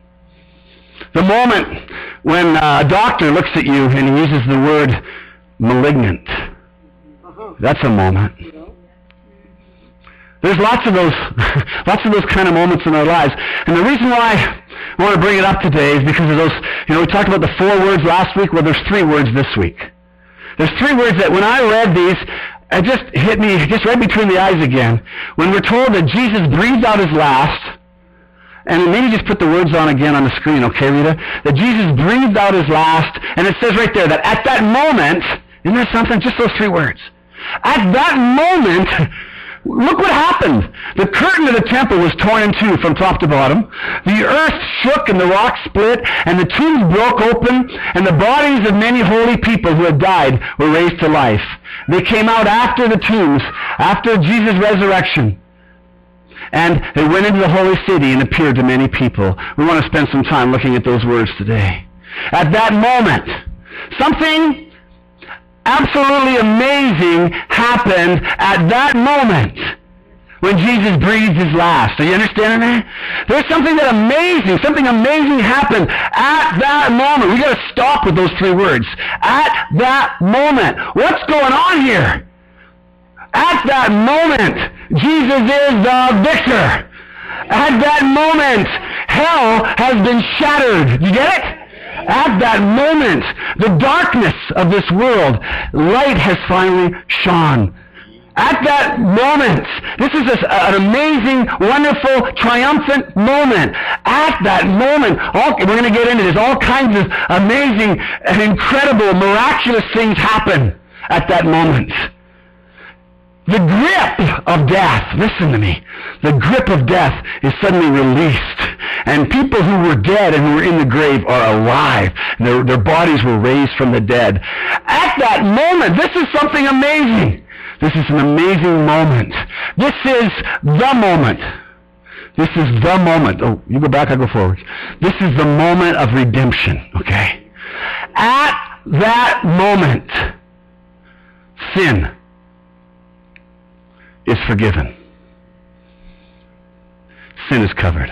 The moment when uh, a doctor looks at you and he uses the word malignant. That's a moment. There's lots of those lots of those kind of moments in our lives. And the reason why I want to bring it up today is because of those, you know, we talked about the four words last week. Well, there's three words this week. There's three words that when I read these, it just hit me just right between the eyes again. When we're told that Jesus breathed out his last, and maybe just put the words on again on the screen, okay, Rita? That Jesus breathed out his last, and it says right there that at that moment, isn't that something? Just those three words. At that moment, look what happened. The curtain of the temple was torn in two from top to bottom. The earth shook and the rocks split, and the tombs broke open, and the bodies of many holy people who had died were raised to life. They came out after the tombs, after Jesus' resurrection. And they went into the holy city and appeared to many people. We want to spend some time looking at those words today. At that moment, something absolutely amazing happened at that moment when Jesus breathed his last. Are you understanding that? There's something that amazing, something amazing happened at that moment. We've got to stop with those three words. At that moment. What's going on here? At that moment, Jesus is the victor. At that moment, hell has been shattered. You get it? At that moment, the darkness of this world, light has finally shone. At that moment, this is a, an amazing, wonderful, triumphant moment. At that moment, all, we're going to get into this, all kinds of amazing and incredible, miraculous things happen at that moment. The grip of death, listen to me, the grip of death is suddenly released. And people who were dead and who were in the grave are alive. Their, their bodies were raised from the dead. At that moment, this is something amazing. This is an amazing moment. This is the moment. This is the moment. Oh, you go back, I go forward. This is the moment of redemption, okay? At that moment, sin is forgiven. Sin is covered.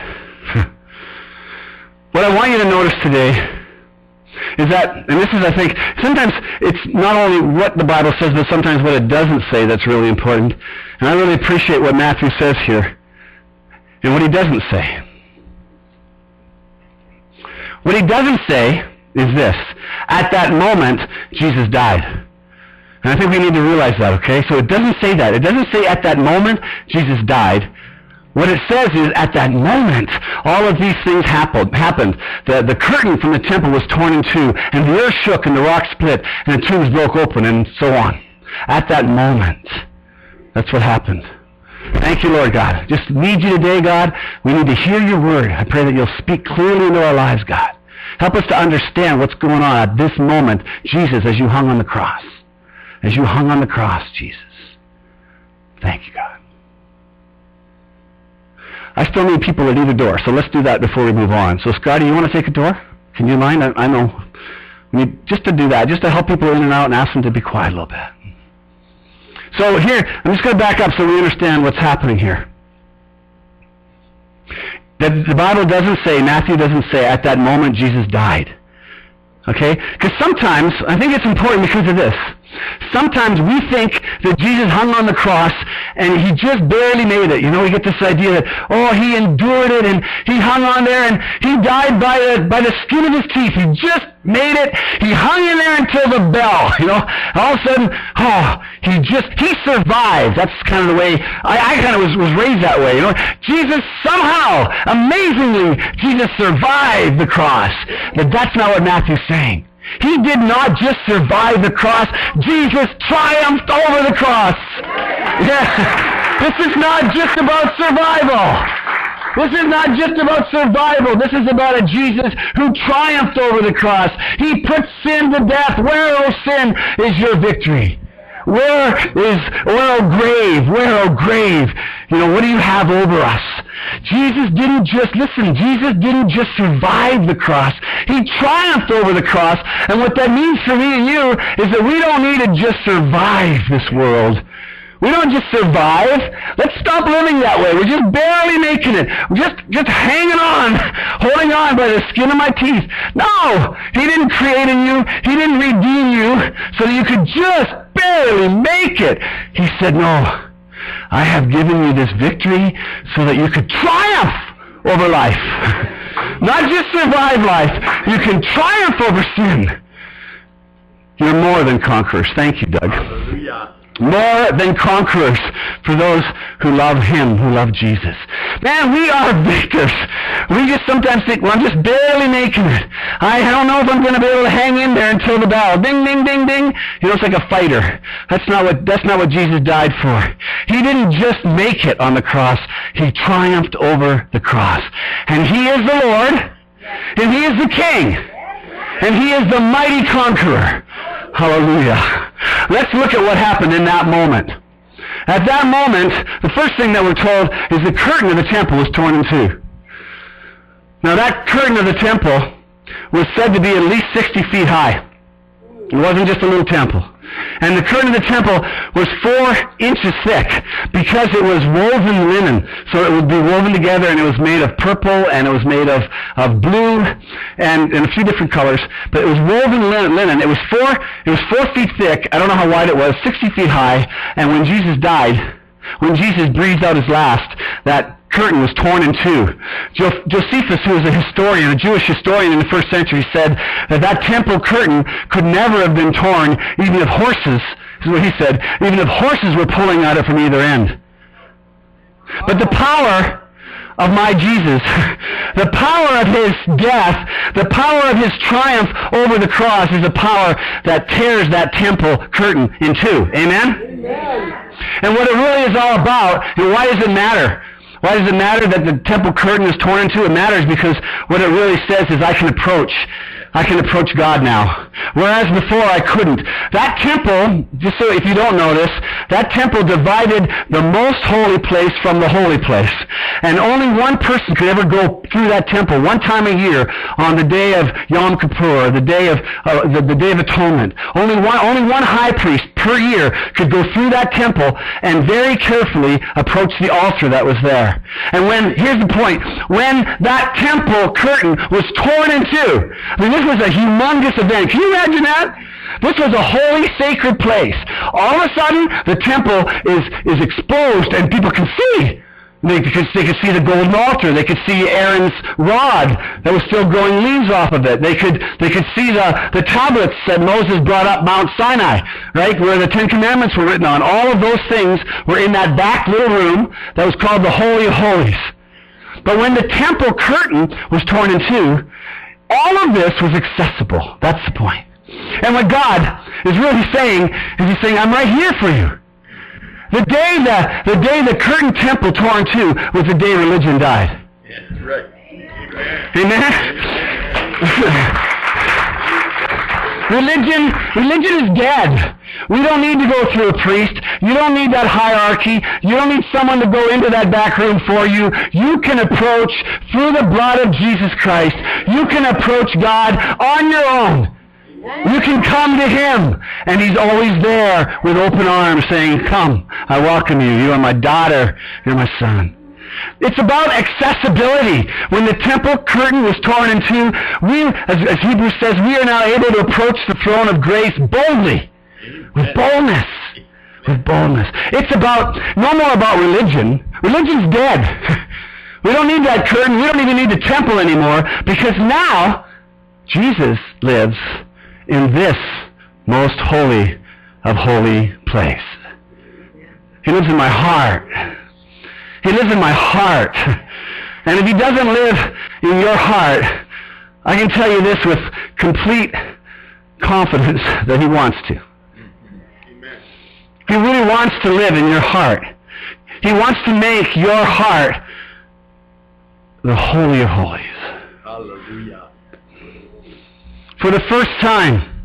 What I want you to notice today is that, and this is, I think, sometimes it's not only what the Bible says, but sometimes what it doesn't say that's really important. And I really appreciate what Matthew says here and what he doesn't say. What he doesn't say is this, at that moment, Jesus died. And I think we need to realize that, okay? So it doesn't say that. It doesn't say at that moment, Jesus died. What it says is, at that moment, all of these things happened. happened. The, the curtain from the temple was torn in two, and the earth shook, and the rock split, and the tombs broke open, and so on. At that moment. That's what happened. Thank you, Lord God. Just need you today, God. We need to hear your word. I pray that you'll speak clearly into our lives, God. Help us to understand what's going on at this moment, Jesus, as you hung on the cross. As you hung on the cross, Jesus. Thank you, God. I still need people at either door, so let's do that before we move on. So, Scotty, you want to take a door? Can you mind? I, I know. We need just to do that, just to help people in and out and ask them to be quiet a little bit. So here, I'm just going to back up so we understand what's happening here. The, the Bible doesn't say, Matthew doesn't say, at that moment Jesus died. Okay? Because sometimes, I think it's important because of this. Sometimes we think that Jesus hung on the cross and he just barely made it. You know, we get this idea that, oh, he endured it and he hung on there and he died by the, by the skin of his teeth. He just made it. He hung in there until the bell. You know, all of a sudden, oh, he just, he survived. That's kind of the way, I, I kind of was, was raised that way. You know, Jesus somehow, amazingly, Jesus survived the cross. But that's not what Matthew's saying. He did not just survive the cross. Jesus triumphed over the cross. Yeah. This is not just about survival. This is not just about survival. This is about a Jesus who triumphed over the cross. He put sin to death. Where, O sin, is your victory? Where is, where, O grave? Where, O grave? You know, what do you have over us? Jesus didn't just, listen, Jesus didn't just survive the cross. He triumphed over the cross. And what that means for me and you is that we don't need to just survive this world. We don't just survive. Let's stop living that way. We're just barely making it. We're just, just hanging on, holding on by the skin of my teeth. No! He didn't create in you. He didn't redeem you so that you could just barely make it. He said, no, I have given you this victory so that you could triumph over life. Not just survive life. You can triumph over sin. You're more than conquerors. Thank you, Doug. Hallelujah. More than conquerors for those who love him, who love Jesus. Man, we are victors. We just sometimes think, well, I'm just barely making it. I don't know if I'm going to be able to hang in there until the bell. Ding, ding, ding, ding. You know, it's like a fighter. That's not what, that's not what Jesus died for. He didn't just make it on the cross. He triumphed over the cross. And he is the Lord, and he is the King, and he is the mighty conqueror. Hallelujah. Let's look at what happened in that moment. At that moment, the first thing that we're told is the curtain of the temple was torn in two. Now that curtain of the temple was said to be at least sixty feet high. It wasn't just a little temple. And the curtain of the temple was four inches thick because it was woven linen. So it would be woven together, and it was made of purple, and it was made of, of blue, and, and a few different colors. But it was woven linen. It was four, it was four feet thick. I don't know how wide it was, sixty feet high. And when Jesus died, when Jesus breathed out his last, that curtain was torn in two. Jo- Josephus, who was a historian, a Jewish historian in the first century, said that that temple curtain could never have been torn, even if horses, this is what he said, even if horses were pulling at it from either end. But the power of my Jesus, the power of his death, the power of his triumph over the cross is a power that tears that temple curtain in two. Amen? Amen. And what it really is all about, and why does it matter? Why does it matter that the temple curtain is torn in two? It matters because what it really says is I can approach. I can approach God now. Whereas before I couldn't. That temple, just so if you don't know this, that temple divided the most holy place from the holy place. And only one person could ever go through that temple one time a year on the day of Yom Kippur, the day of uh, the, the Day of Atonement. Only one, only one high priest per year could go through that temple and very carefully approach the altar that was there. And when, here's the point, when that temple curtain was torn in two, I mean, this was a humongous event. Can you imagine that? This was a holy, sacred place. All of a sudden, the temple is, is exposed and people can see. They could, they could see the golden altar. They could see Aaron's rod that was still growing leaves off of it. They could, they could see the, the tablets that Moses brought up Mount Sinai, right, where the Ten Commandments were written on. All of those things were in that back little room that was called the Holy of Holies. But when the temple curtain was torn in two, all of this was accessible. That's the point. And what God is really saying is he's saying, I'm right here for you. The day the, the day the curtain temple tore in two was the day religion died. Yeah, that's right. Amen? religion, religion is dead. We don't need to go through a priest. You don't need that hierarchy. You don't need someone to go into that back room for you. You can approach through the blood of Jesus Christ. You can approach God on your own. You can come to him, and he's always there with open arms saying, come, I welcome you. You are my daughter. You're my son. It's about accessibility. When the temple curtain was torn in two, we, as, as Hebrews says, we are now able to approach the throne of grace boldly, with boldness, with boldness. It's about, no more about religion. Religion's dead. We don't need that curtain. We don't even need the temple anymore, because now Jesus lives in this most holy of holy place. He lives in my heart. He lives in my heart. And if he doesn't live in your heart, I can tell you this with complete confidence that he wants to. He really wants to live in your heart. He wants to make your heart the Holy of Holies. Hallelujah. For the first time,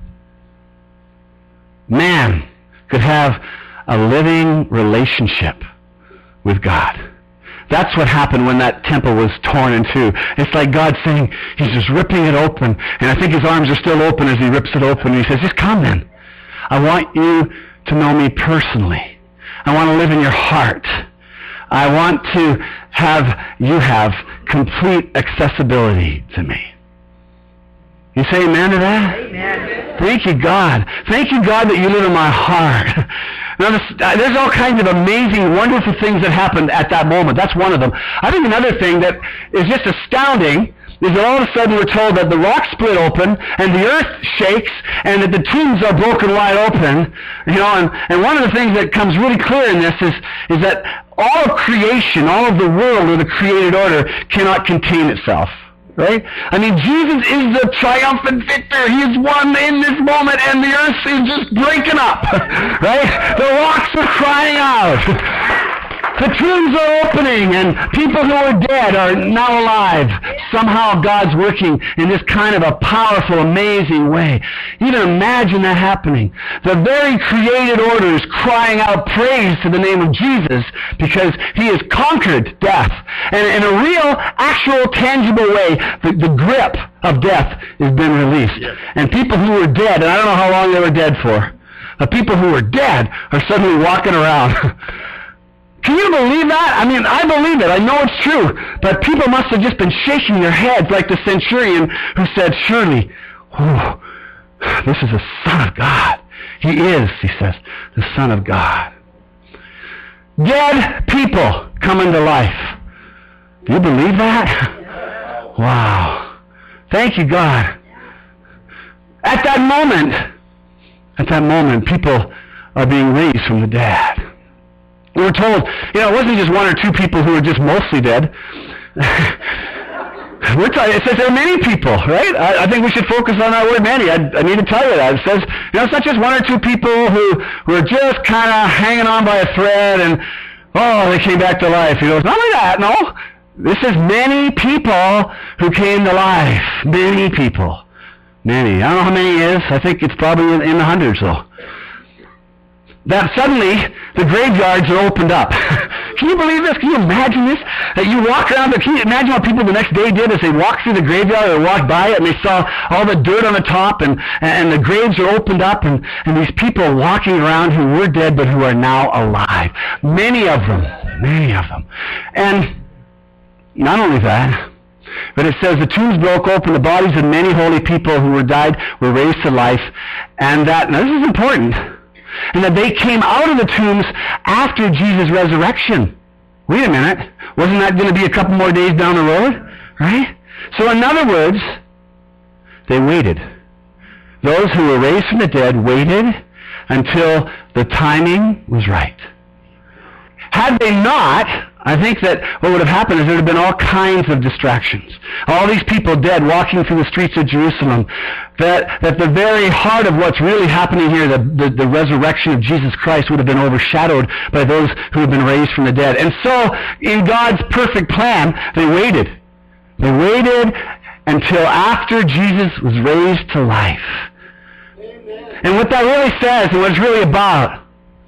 man could have a living relationship with God. That's what happened when that temple was torn in two. It's like God saying, he's just ripping it open, and I think his arms are still open as he rips it open, and he says, just come then. I want you to know me personally. I want to live in your heart. I want to have you have complete accessibility to me. You say amen to that? Amen. Thank you, God. Thank you, God, that you live in my heart. Now, this, uh, there's all kinds of amazing, wonderful things that happened at that moment. That's one of them. I think another thing that is just astounding is that all of a sudden we're told that the rocks split open and the earth shakes and that the tombs are broken wide open. You know, and, and one of the things that comes really clear in this is, is that all of creation, all of the world or the created order cannot contain itself. Right? I mean, Jesus is the triumphant victor. He is won in this moment, and the earth is just breaking up. Right? The rocks are crying out. The tombs are opening, and people who are dead are now alive. Somehow God's working in this kind of a powerful, amazing way. You can imagine that happening. The very created order is crying out praise to the name of Jesus because he has conquered death. And in a real, actual, tangible way, the, the grip of death has been released. Yes. And people who were dead, and I don't know how long they were dead for, but people who were dead are suddenly walking around. Can you believe that? I mean, I believe it. I know it's true. But people must have just been shaking their heads like the centurion who said, surely, oh, this is the Son of God. He is, he says, the Son of God. Dead people come into life. Do you believe that? Wow. Thank you, God. At that moment, at that moment, people are being raised from the dead. We were told, you know, it wasn't just one or two people who were just mostly dead. We're t- it says there are many people, right? I, I think we should focus on that word many. I, I need to tell you that. It says, you know, it's not just one or two people who, who are just kind of hanging on by a thread and, oh, they came back to life. You know, it's not like that, no. This is many people who came to life. Many people. Many. I don't know how many it is. I think it's probably in, in the hundreds, though. That suddenly the graveyards are opened up. Can you believe this? Can you imagine this? That you walk around, the, can you imagine what people the next day did as they walked through the graveyard or walked by it and they saw all the dirt on the top and, and the graves are opened up and, and these people walking around who were dead but who are now alive. Many of them. Many of them. And not only that, but it says the tombs broke open, the bodies of many holy people who were died were raised to life, and that, now this is important, and that they came out of the tombs after Jesus' resurrection. Wait a minute. Wasn't that going to be a couple more days down the road? Right? So in other words, they waited. Those who were raised from the dead waited until the timing was right. Had they not, I think that what would have happened is there would have been all kinds of distractions. All these people dead walking through the streets of Jerusalem. That, that the very heart of what's really happening here, the, the, the resurrection of Jesus Christ, would have been overshadowed by those who have been raised from the dead. And so, in God's perfect plan, they waited. They waited until after Jesus was raised to life. Amen. And what that really says, and what it's really about,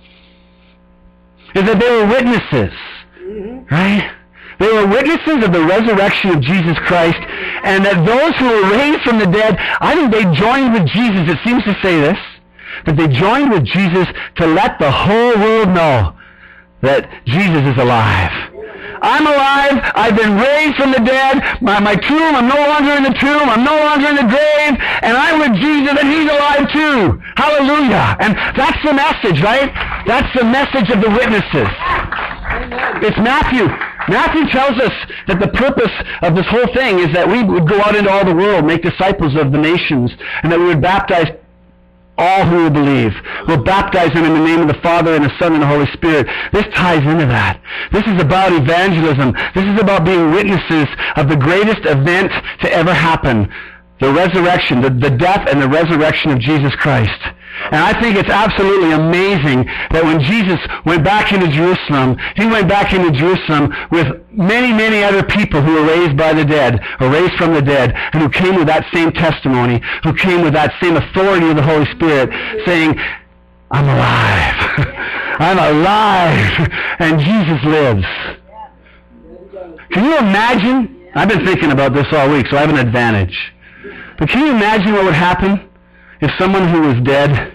is that they were witnesses. Mm-hmm. Right? They were witnesses of the resurrection of Jesus Christ, and that those who were raised from the dead, I think they joined with Jesus. It seems to say this, that they joined with Jesus to let the whole world know that Jesus is alive. I'm alive. I've been raised from the dead. My, my tomb, I'm no longer in the tomb. I'm no longer in the grave. And I'm with Jesus, and He's alive too. Hallelujah. And that's the message, right? That's the message of the witnesses. It's Matthew. Matthew tells us that the purpose of this whole thing is that we would go out into all the world, make disciples of the nations, and that we would baptize all who will believe. We'll baptize them in the name of the Father and the Son and the Holy Spirit. This ties into that. This is about evangelism. This is about being witnesses of the greatest event to ever happen. The resurrection, the, the death and the resurrection of Jesus Christ. And I think it's absolutely amazing that when Jesus went back into Jerusalem, He went back into Jerusalem with many, many other people who were raised by the dead, or raised from the dead, and who came with that same testimony, who came with that same authority of the Holy Spirit, saying, I'm alive. I'm alive. And Jesus lives. Can you imagine? I've been thinking about this all week, so I have an advantage. But can you imagine what would happen if someone who was dead,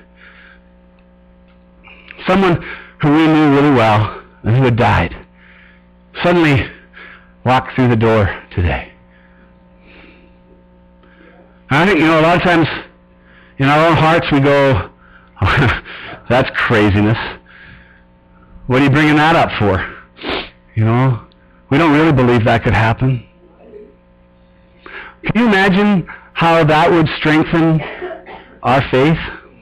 someone who we knew really well and who had died, suddenly walked through the door today? And I think, you know, a lot of times in our own hearts we go, oh, that's craziness. What are you bringing that up for? You know, we don't really believe that could happen. Can you imagine how that would strengthen our faith?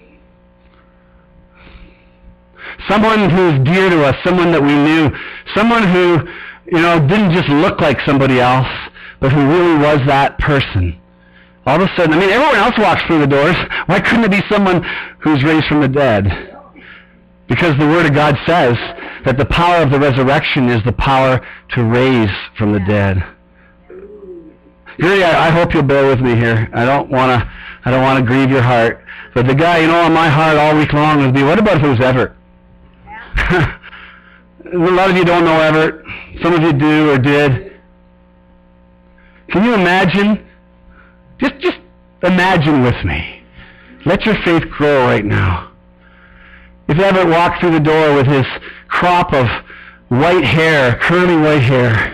Someone who's dear to us, someone that we knew, someone who, you know, didn't just look like somebody else, but who really was that person. All of a sudden, I mean, everyone else walks through the doors. Why couldn't it be someone who's raised from the dead? Because the Word of God says that the power of the resurrection is the power to raise from the dead. Really, I, I hope you'll bear with me here. I don't want to I don't want to grieve your heart. But the guy, you know, on my heart all week long would be, what about if it was Everett? Yeah. A lot of you don't know Everett. Some of you do or did. Can you imagine? Just, just imagine with me. Let your faith grow right now. If Everett walked through the door with his crop of white hair, curly white hair,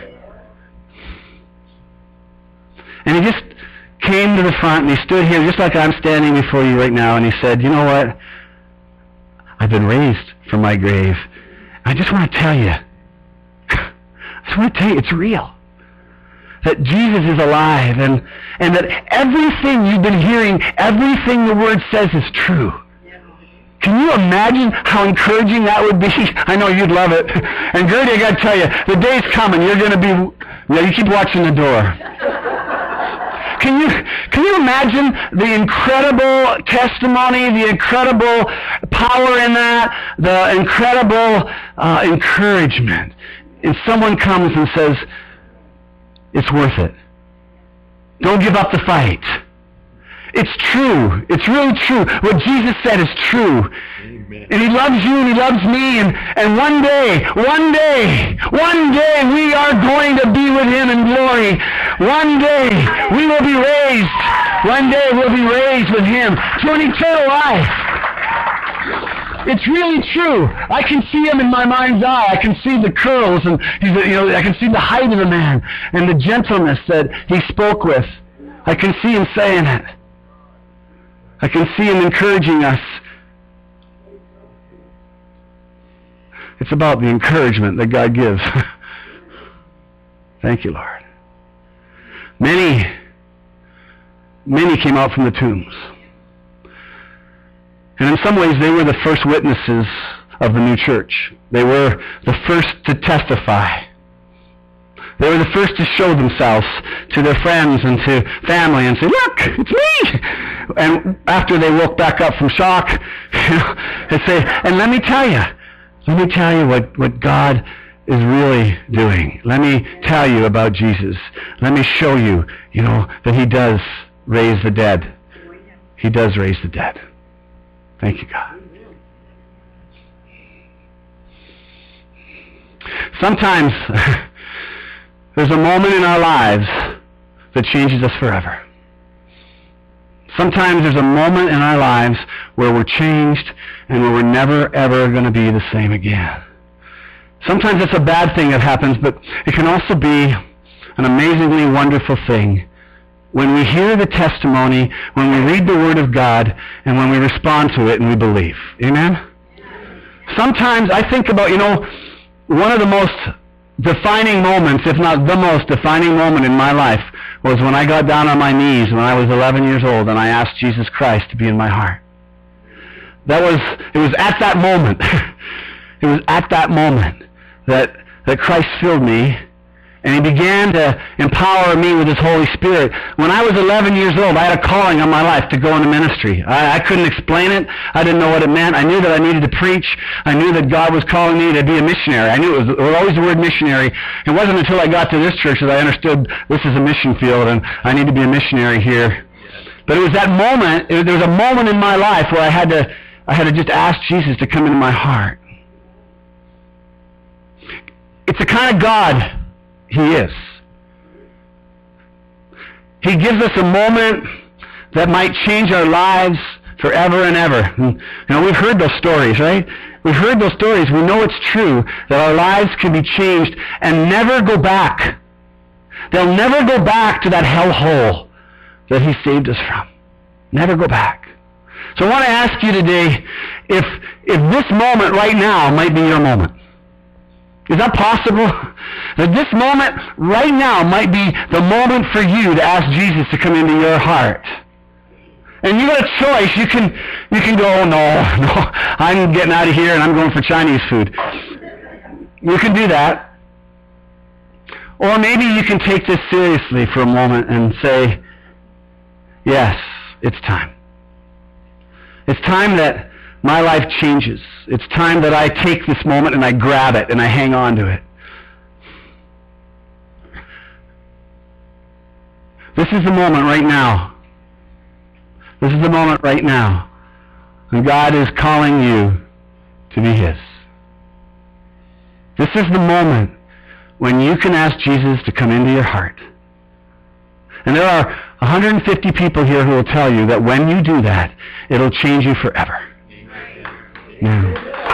and he just came to the front and he stood here just like I'm standing before you right now, and he said, you know what? I've been raised from my grave. I just want to tell you, I just want to tell you it's real. That Jesus is alive, and, and that everything you've been hearing, everything the Word says is true. Can you imagine how encouraging that would be? I know you'd love it. And Gertie, I got to tell you, the day's coming. You're going to be, yeah, you keep watching the door. Can you, can you imagine the incredible testimony, the incredible power in that, the incredible uh, encouragement? If someone comes and says, it's worth it. Don't give up the fight. It's true. It's really true. What Jesus said is true. Amen. And He loves you and He loves me. And, and one day, one day, one day we are going to be with Him in glory. One day we will be raised. One day we'll be raised with Him to an eternal life. It's really true. I can see Him in my mind's eye. I can see the curls, and he's, you know, I can see the height of the man and the gentleness that He spoke with. I can see Him saying it. I can see Him encouraging us. It's about the encouragement that God gives. Thank you, Lord. Many, many came out from the tombs. And in some ways, they were the first witnesses of the new church. They were the first to testify. They were the first to show themselves to their friends and to family and say, look, it's me! And after they woke back up from shock, you know, they say, and let me tell you, let me tell you what, what God is really doing. Let me tell you about Jesus. Let me show you, you know, that he does raise the dead. He does raise the dead. Thank you, God. Sometimes there's a moment in our lives that changes us forever. Sometimes there's a moment in our lives where we're changed and where we're never, ever going to be the same again. Sometimes it's a bad thing that happens, but it can also be an amazingly wonderful thing when we hear the testimony, when we read the Word of God, and when we respond to it and we believe. Amen? Sometimes I think about, you know, one of the most defining moments, if not the most defining moment in my life, was when I got down on my knees when I was eleven years old and I asked Jesus Christ to be in my heart. That was, it was at that moment, it was at that moment that, that Christ filled me, and he began to empower me with his Holy Spirit. When I was eleven years old, I had a calling on my life to go into ministry. I, I couldn't explain it. I didn't know what it meant. I knew that I needed to preach. I knew that God was calling me to be a missionary. I knew it was, it was always the word missionary. It wasn't until I got to this church that I understood this is a mission field and I need to be a missionary here. But it was that moment, it, there was a moment in my life where I had to, I had to just ask Jesus to come into my heart. It's the kind of God he is. He gives us a moment that might change our lives forever and ever. And, you know, we've heard those stories, right? We've heard those stories. We know it's true that our lives can be changed and never go back. They'll never go back to that hellhole that he saved us from. Never go back. So I want to ask you today if, if this moment right now might be your moment. Is that possible? That this moment right now might be the moment for you to ask Jesus to come into your heart. And you got a choice. You can you can go, oh, no, no, I'm getting out of here and I'm going for Chinese food. You can do that. Or maybe you can take this seriously for a moment and say, yes, it's time. It's time that my life changes. It's time that I take this moment and I grab it and I hang on to it. This is the moment right now. This is the moment right now. And God is calling you to be his. This is the moment when you can ask Jesus to come into your heart. And there are one hundred fifty people here who will tell you that when you do that, it'll change you forever. Yeah.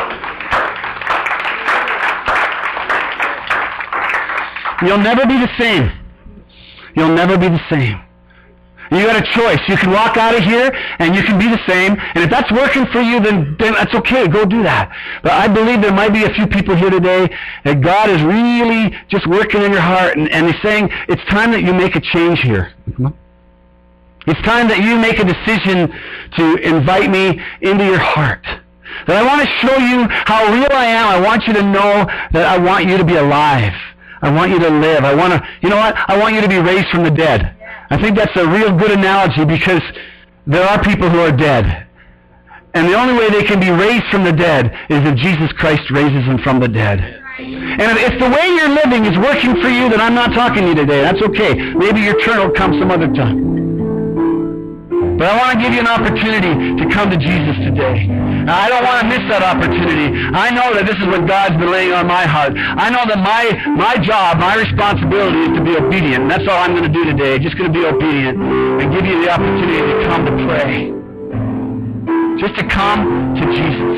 You'll never be the same. You'll never be the same. You got a choice. You can walk out of here and you can be the same. And if that's working for you, then, then that's okay. Go do that. But I believe there might be a few people here today that God is really just working in your heart and, and he's saying it's time that you make a change here. It's time that you make a decision to invite me into your heart. That I want to show you how real I am. I want you to know that I want you to be alive. I want you to live. I want to, you know what? I want you to be raised from the dead. I think that's a real good analogy because there are people who are dead. And the only way they can be raised from the dead is if Jesus Christ raises them from the dead. And if the way you're living is working for you, then I'm not talking to you today. That's okay. Maybe your turn will come some other time. But I want to give you an opportunity to come to Jesus today. Now, I don't want to miss that opportunity. I know that this is what God's been laying on my heart. I know that my, my job, my responsibility is to be obedient. And that's all I'm going to do today. Just going to be obedient and give you the opportunity to come to pray. Just to come to Jesus.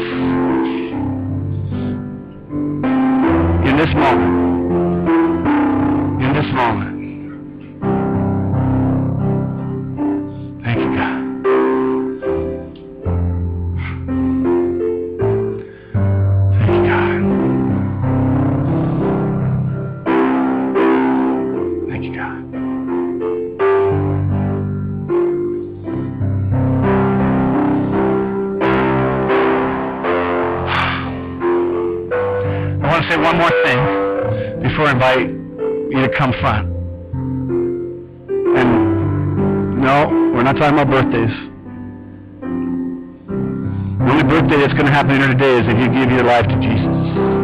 In this moment. In this moment. Thank you, God. Thank you, God. say one more thing before I invite you to come front. And no, we're not talking about birthdays. The only birthday that's going to happen here today is if you give your life to Jesus.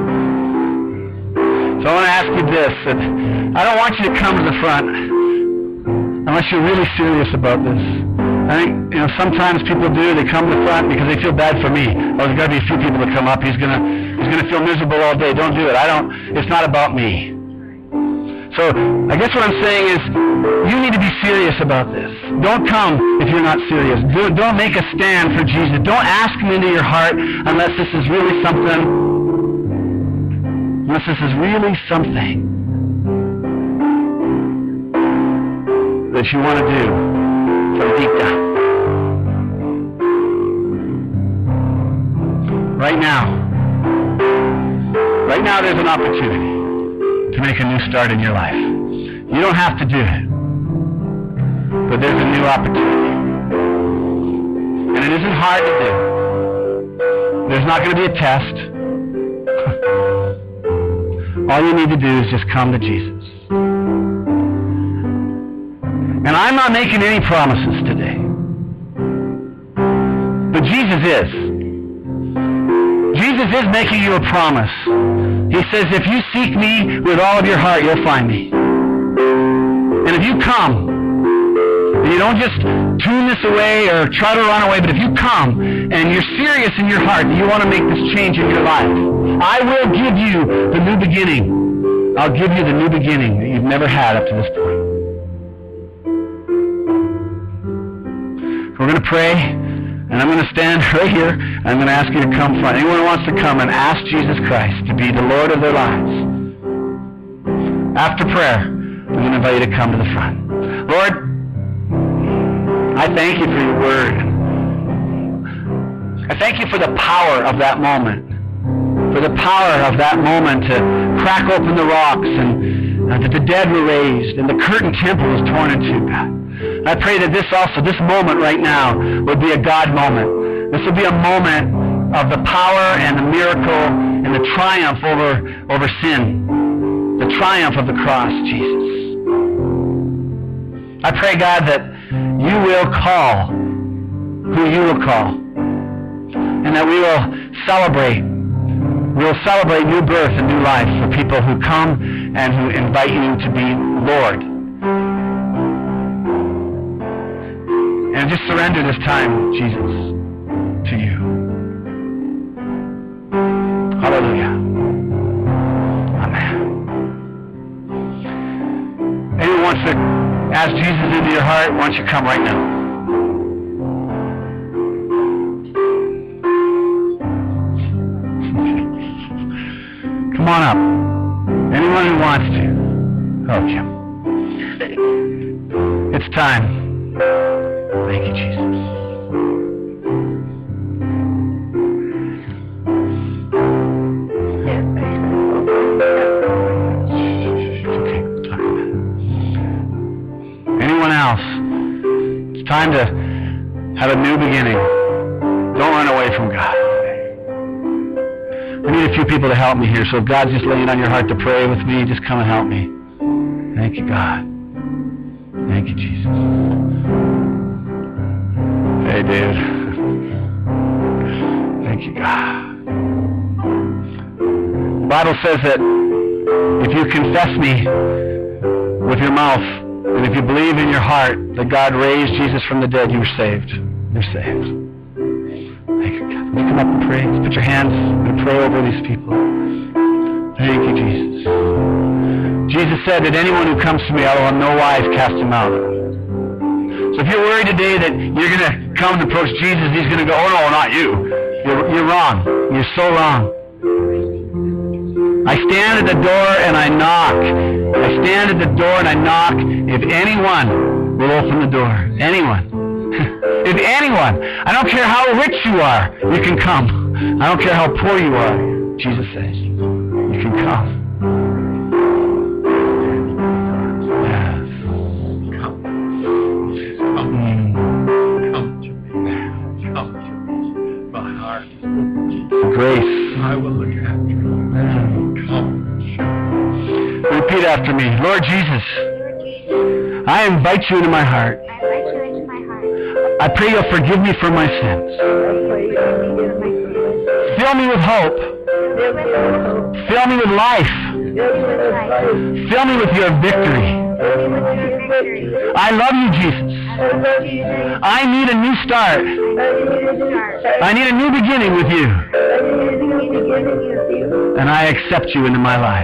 So I want to ask you this, that I don't want you to come to the front unless you're really serious about this. I think, you know, sometimes people do, they come to the front because they feel bad for me. Oh, there's got to be a few people that come up, he's going to he's going to feel miserable all day. Don't do it. I don't, it's not about me. So I guess what I'm saying is you need to be serious about this. Don't come if you're not serious. Do, don't make a stand for Jesus. Don't ask him into your heart unless this is really something, unless this is really something that you want to do from deep down. Right now, right now there's an opportunity to make a new start in your life. You don't have to do it, but there's a new opportunity. And it isn't hard to do. There's not going to be a test. All you need to do is just come to Jesus. And I'm not making any promises today, but Jesus is. Jesus is making you a promise. He says, if you seek me with all of your heart, you'll find me. And if you come, and you don't just tune this away or try to run away, but if you come and you're serious in your heart that you want to make this change in your life, I will give you the new beginning. I'll give you the new beginning that you've never had up to this point. We're going to pray. And I'm going to stand right here, and I'm going to ask you to come front. Anyone who wants to come and ask Jesus Christ to be the Lord of their lives. After prayer, I'm going to invite you to come to the front. Lord, I thank you for your word. I thank you for the power of that moment. For the power of that moment to crack open the rocks and uh, that the dead were raised and the curtain temple was torn in two, God. I pray that this also, this moment right now, would be a God moment. This will be a moment of the power and the miracle and the triumph over, over sin. The triumph of the cross, Jesus. I pray, God, that you will call who you will call. And that we will celebrate. We will celebrate new birth and new life for people who come and who invite you to be Lord. And just surrender this time, Jesus, to you. Hallelujah. Amen. Anyone wants to ask Jesus into your heart, why don't you come right now? Come on up. Anyone who wants to. Okay. It's time. Thank you, Jesus. Okay, talk about it. Anyone else? It's time to have a new beginning. Don't run away from God. I need a few people to help me here, so if God's just laying on your heart to pray with me, just come and help me. Thank you, God. Thank you, Jesus. Hey, David. Thank you, God. The Bible says that if you confess me with your mouth and if you believe in your heart that God raised Jesus from the dead, you're saved. You're saved. Thank you, God. Let's come up and pray. Let's put your hands and pray over these people. Thank you, Jesus. Jesus said that anyone who comes to me, I will in no wise cast him out. So if you're worried today that you're going to come and approach Jesus, he's going to go, oh no, not you. You're, you're wrong. You're so wrong. I stand at the door and I knock. I stand at the door and I knock. If anyone will open the door. Anyone. If anyone. I don't care how rich you are. You can come. I don't care how poor you are. Jesus says. You can come. heart. Grace. I will look after you. Come. Repeat after me. Lord Jesus, I invite you into my heart. I invite you into my heart. I pray you'll forgive me for my sins. Fill me with hope. Fill me with life. Fill me with your victory. I love you, Jesus. I need a new start. I need a new beginning with you. And I accept you into my life.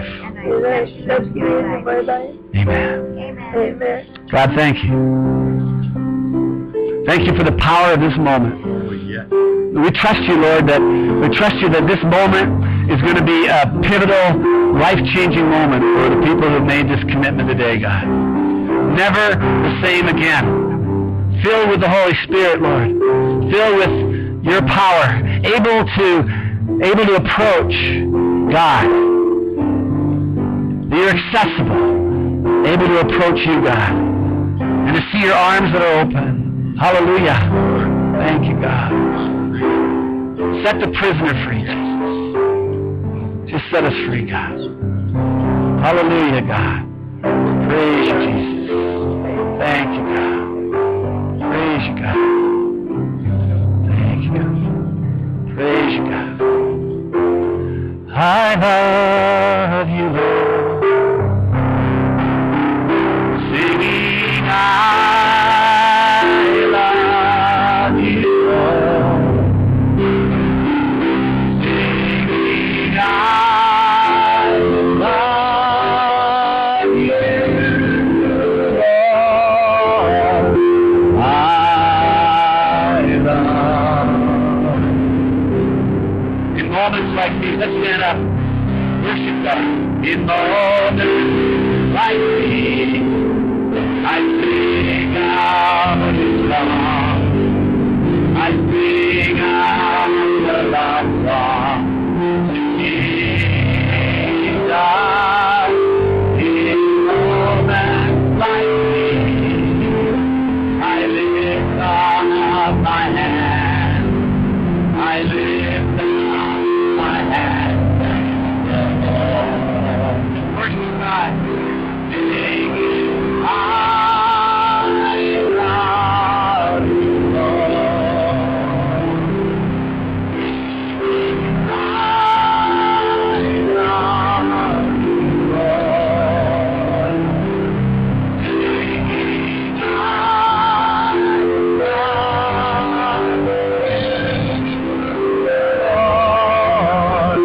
Amen. God, thank you. Thank you for the power of this moment. We trust you, Lord, that we trust you that this moment is going to be a pivotal, life-changing moment for the people who have made this commitment today, God. Never the same again. Filled with the Holy Spirit, Lord. Filled with your power. Able to, able to approach God. You're accessible. Able to approach you, God. And to see your arms that are open. Hallelujah. Thank you, God. Set the prisoner free, Jesus. Just set us free, God. Hallelujah, God. Praise you, Jesus. Thank you, God. Praise you, God. Thank you, God. Praise you, God. I love you, Lord. Singing, I love you, Lord. Singing, I love you, Lord. I love. In moments like these, let's stand up. Worship God. In moments like these, I sing out His love. I sing out the love song to Jesus. In moments like these, I lift up my hands. I lift up my hands. Worship God. Singing, I love you, Lord. I love you, Lord. Singing, I love you, Lord.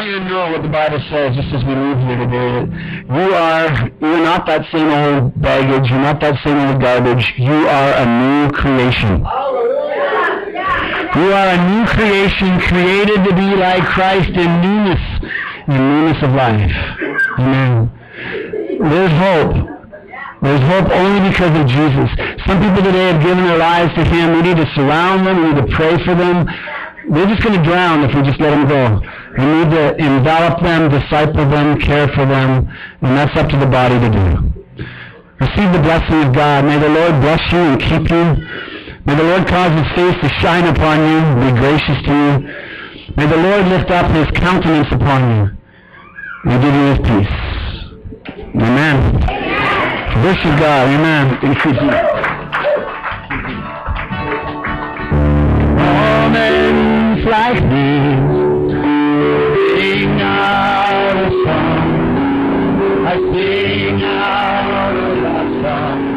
you to know what the Bible says, just as we leave here today, that you are, you're not that same old baggage, you're not that same old garbage, you are a new creation. You are a new creation, created to be like Christ in newness, in newness of life. Amen. There's hope. There's hope only because of Jesus. Some people today have given their lives to Him. We need to surround them. We need to pray for them. They're just going to drown if we just let them go. We need to envelop them, disciple them, care for them, and that's up to the body to do. Receive the blessing of God. May the Lord bless you and keep you. May the Lord cause His face to shine upon you, be gracious to you. May the Lord lift up His countenance upon you and give you His peace. Amen. Worship God. Amen. Increase you. Moments like these, sing out a song. I sing out a love song.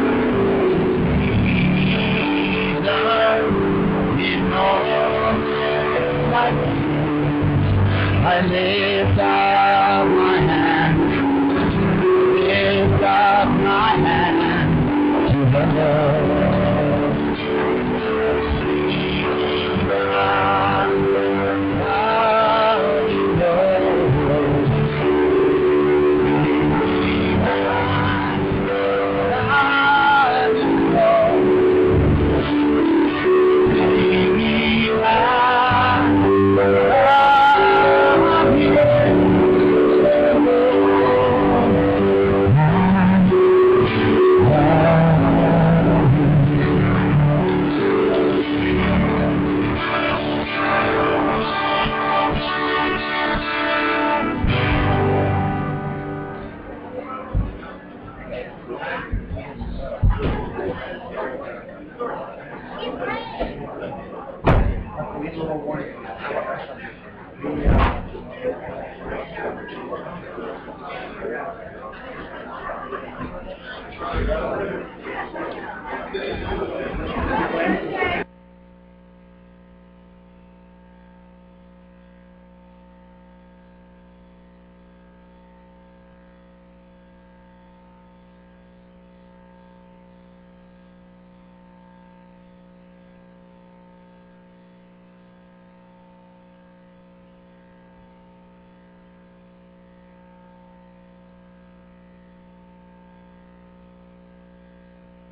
I lift up my hand, lift up my hand to the Lord. Thank you.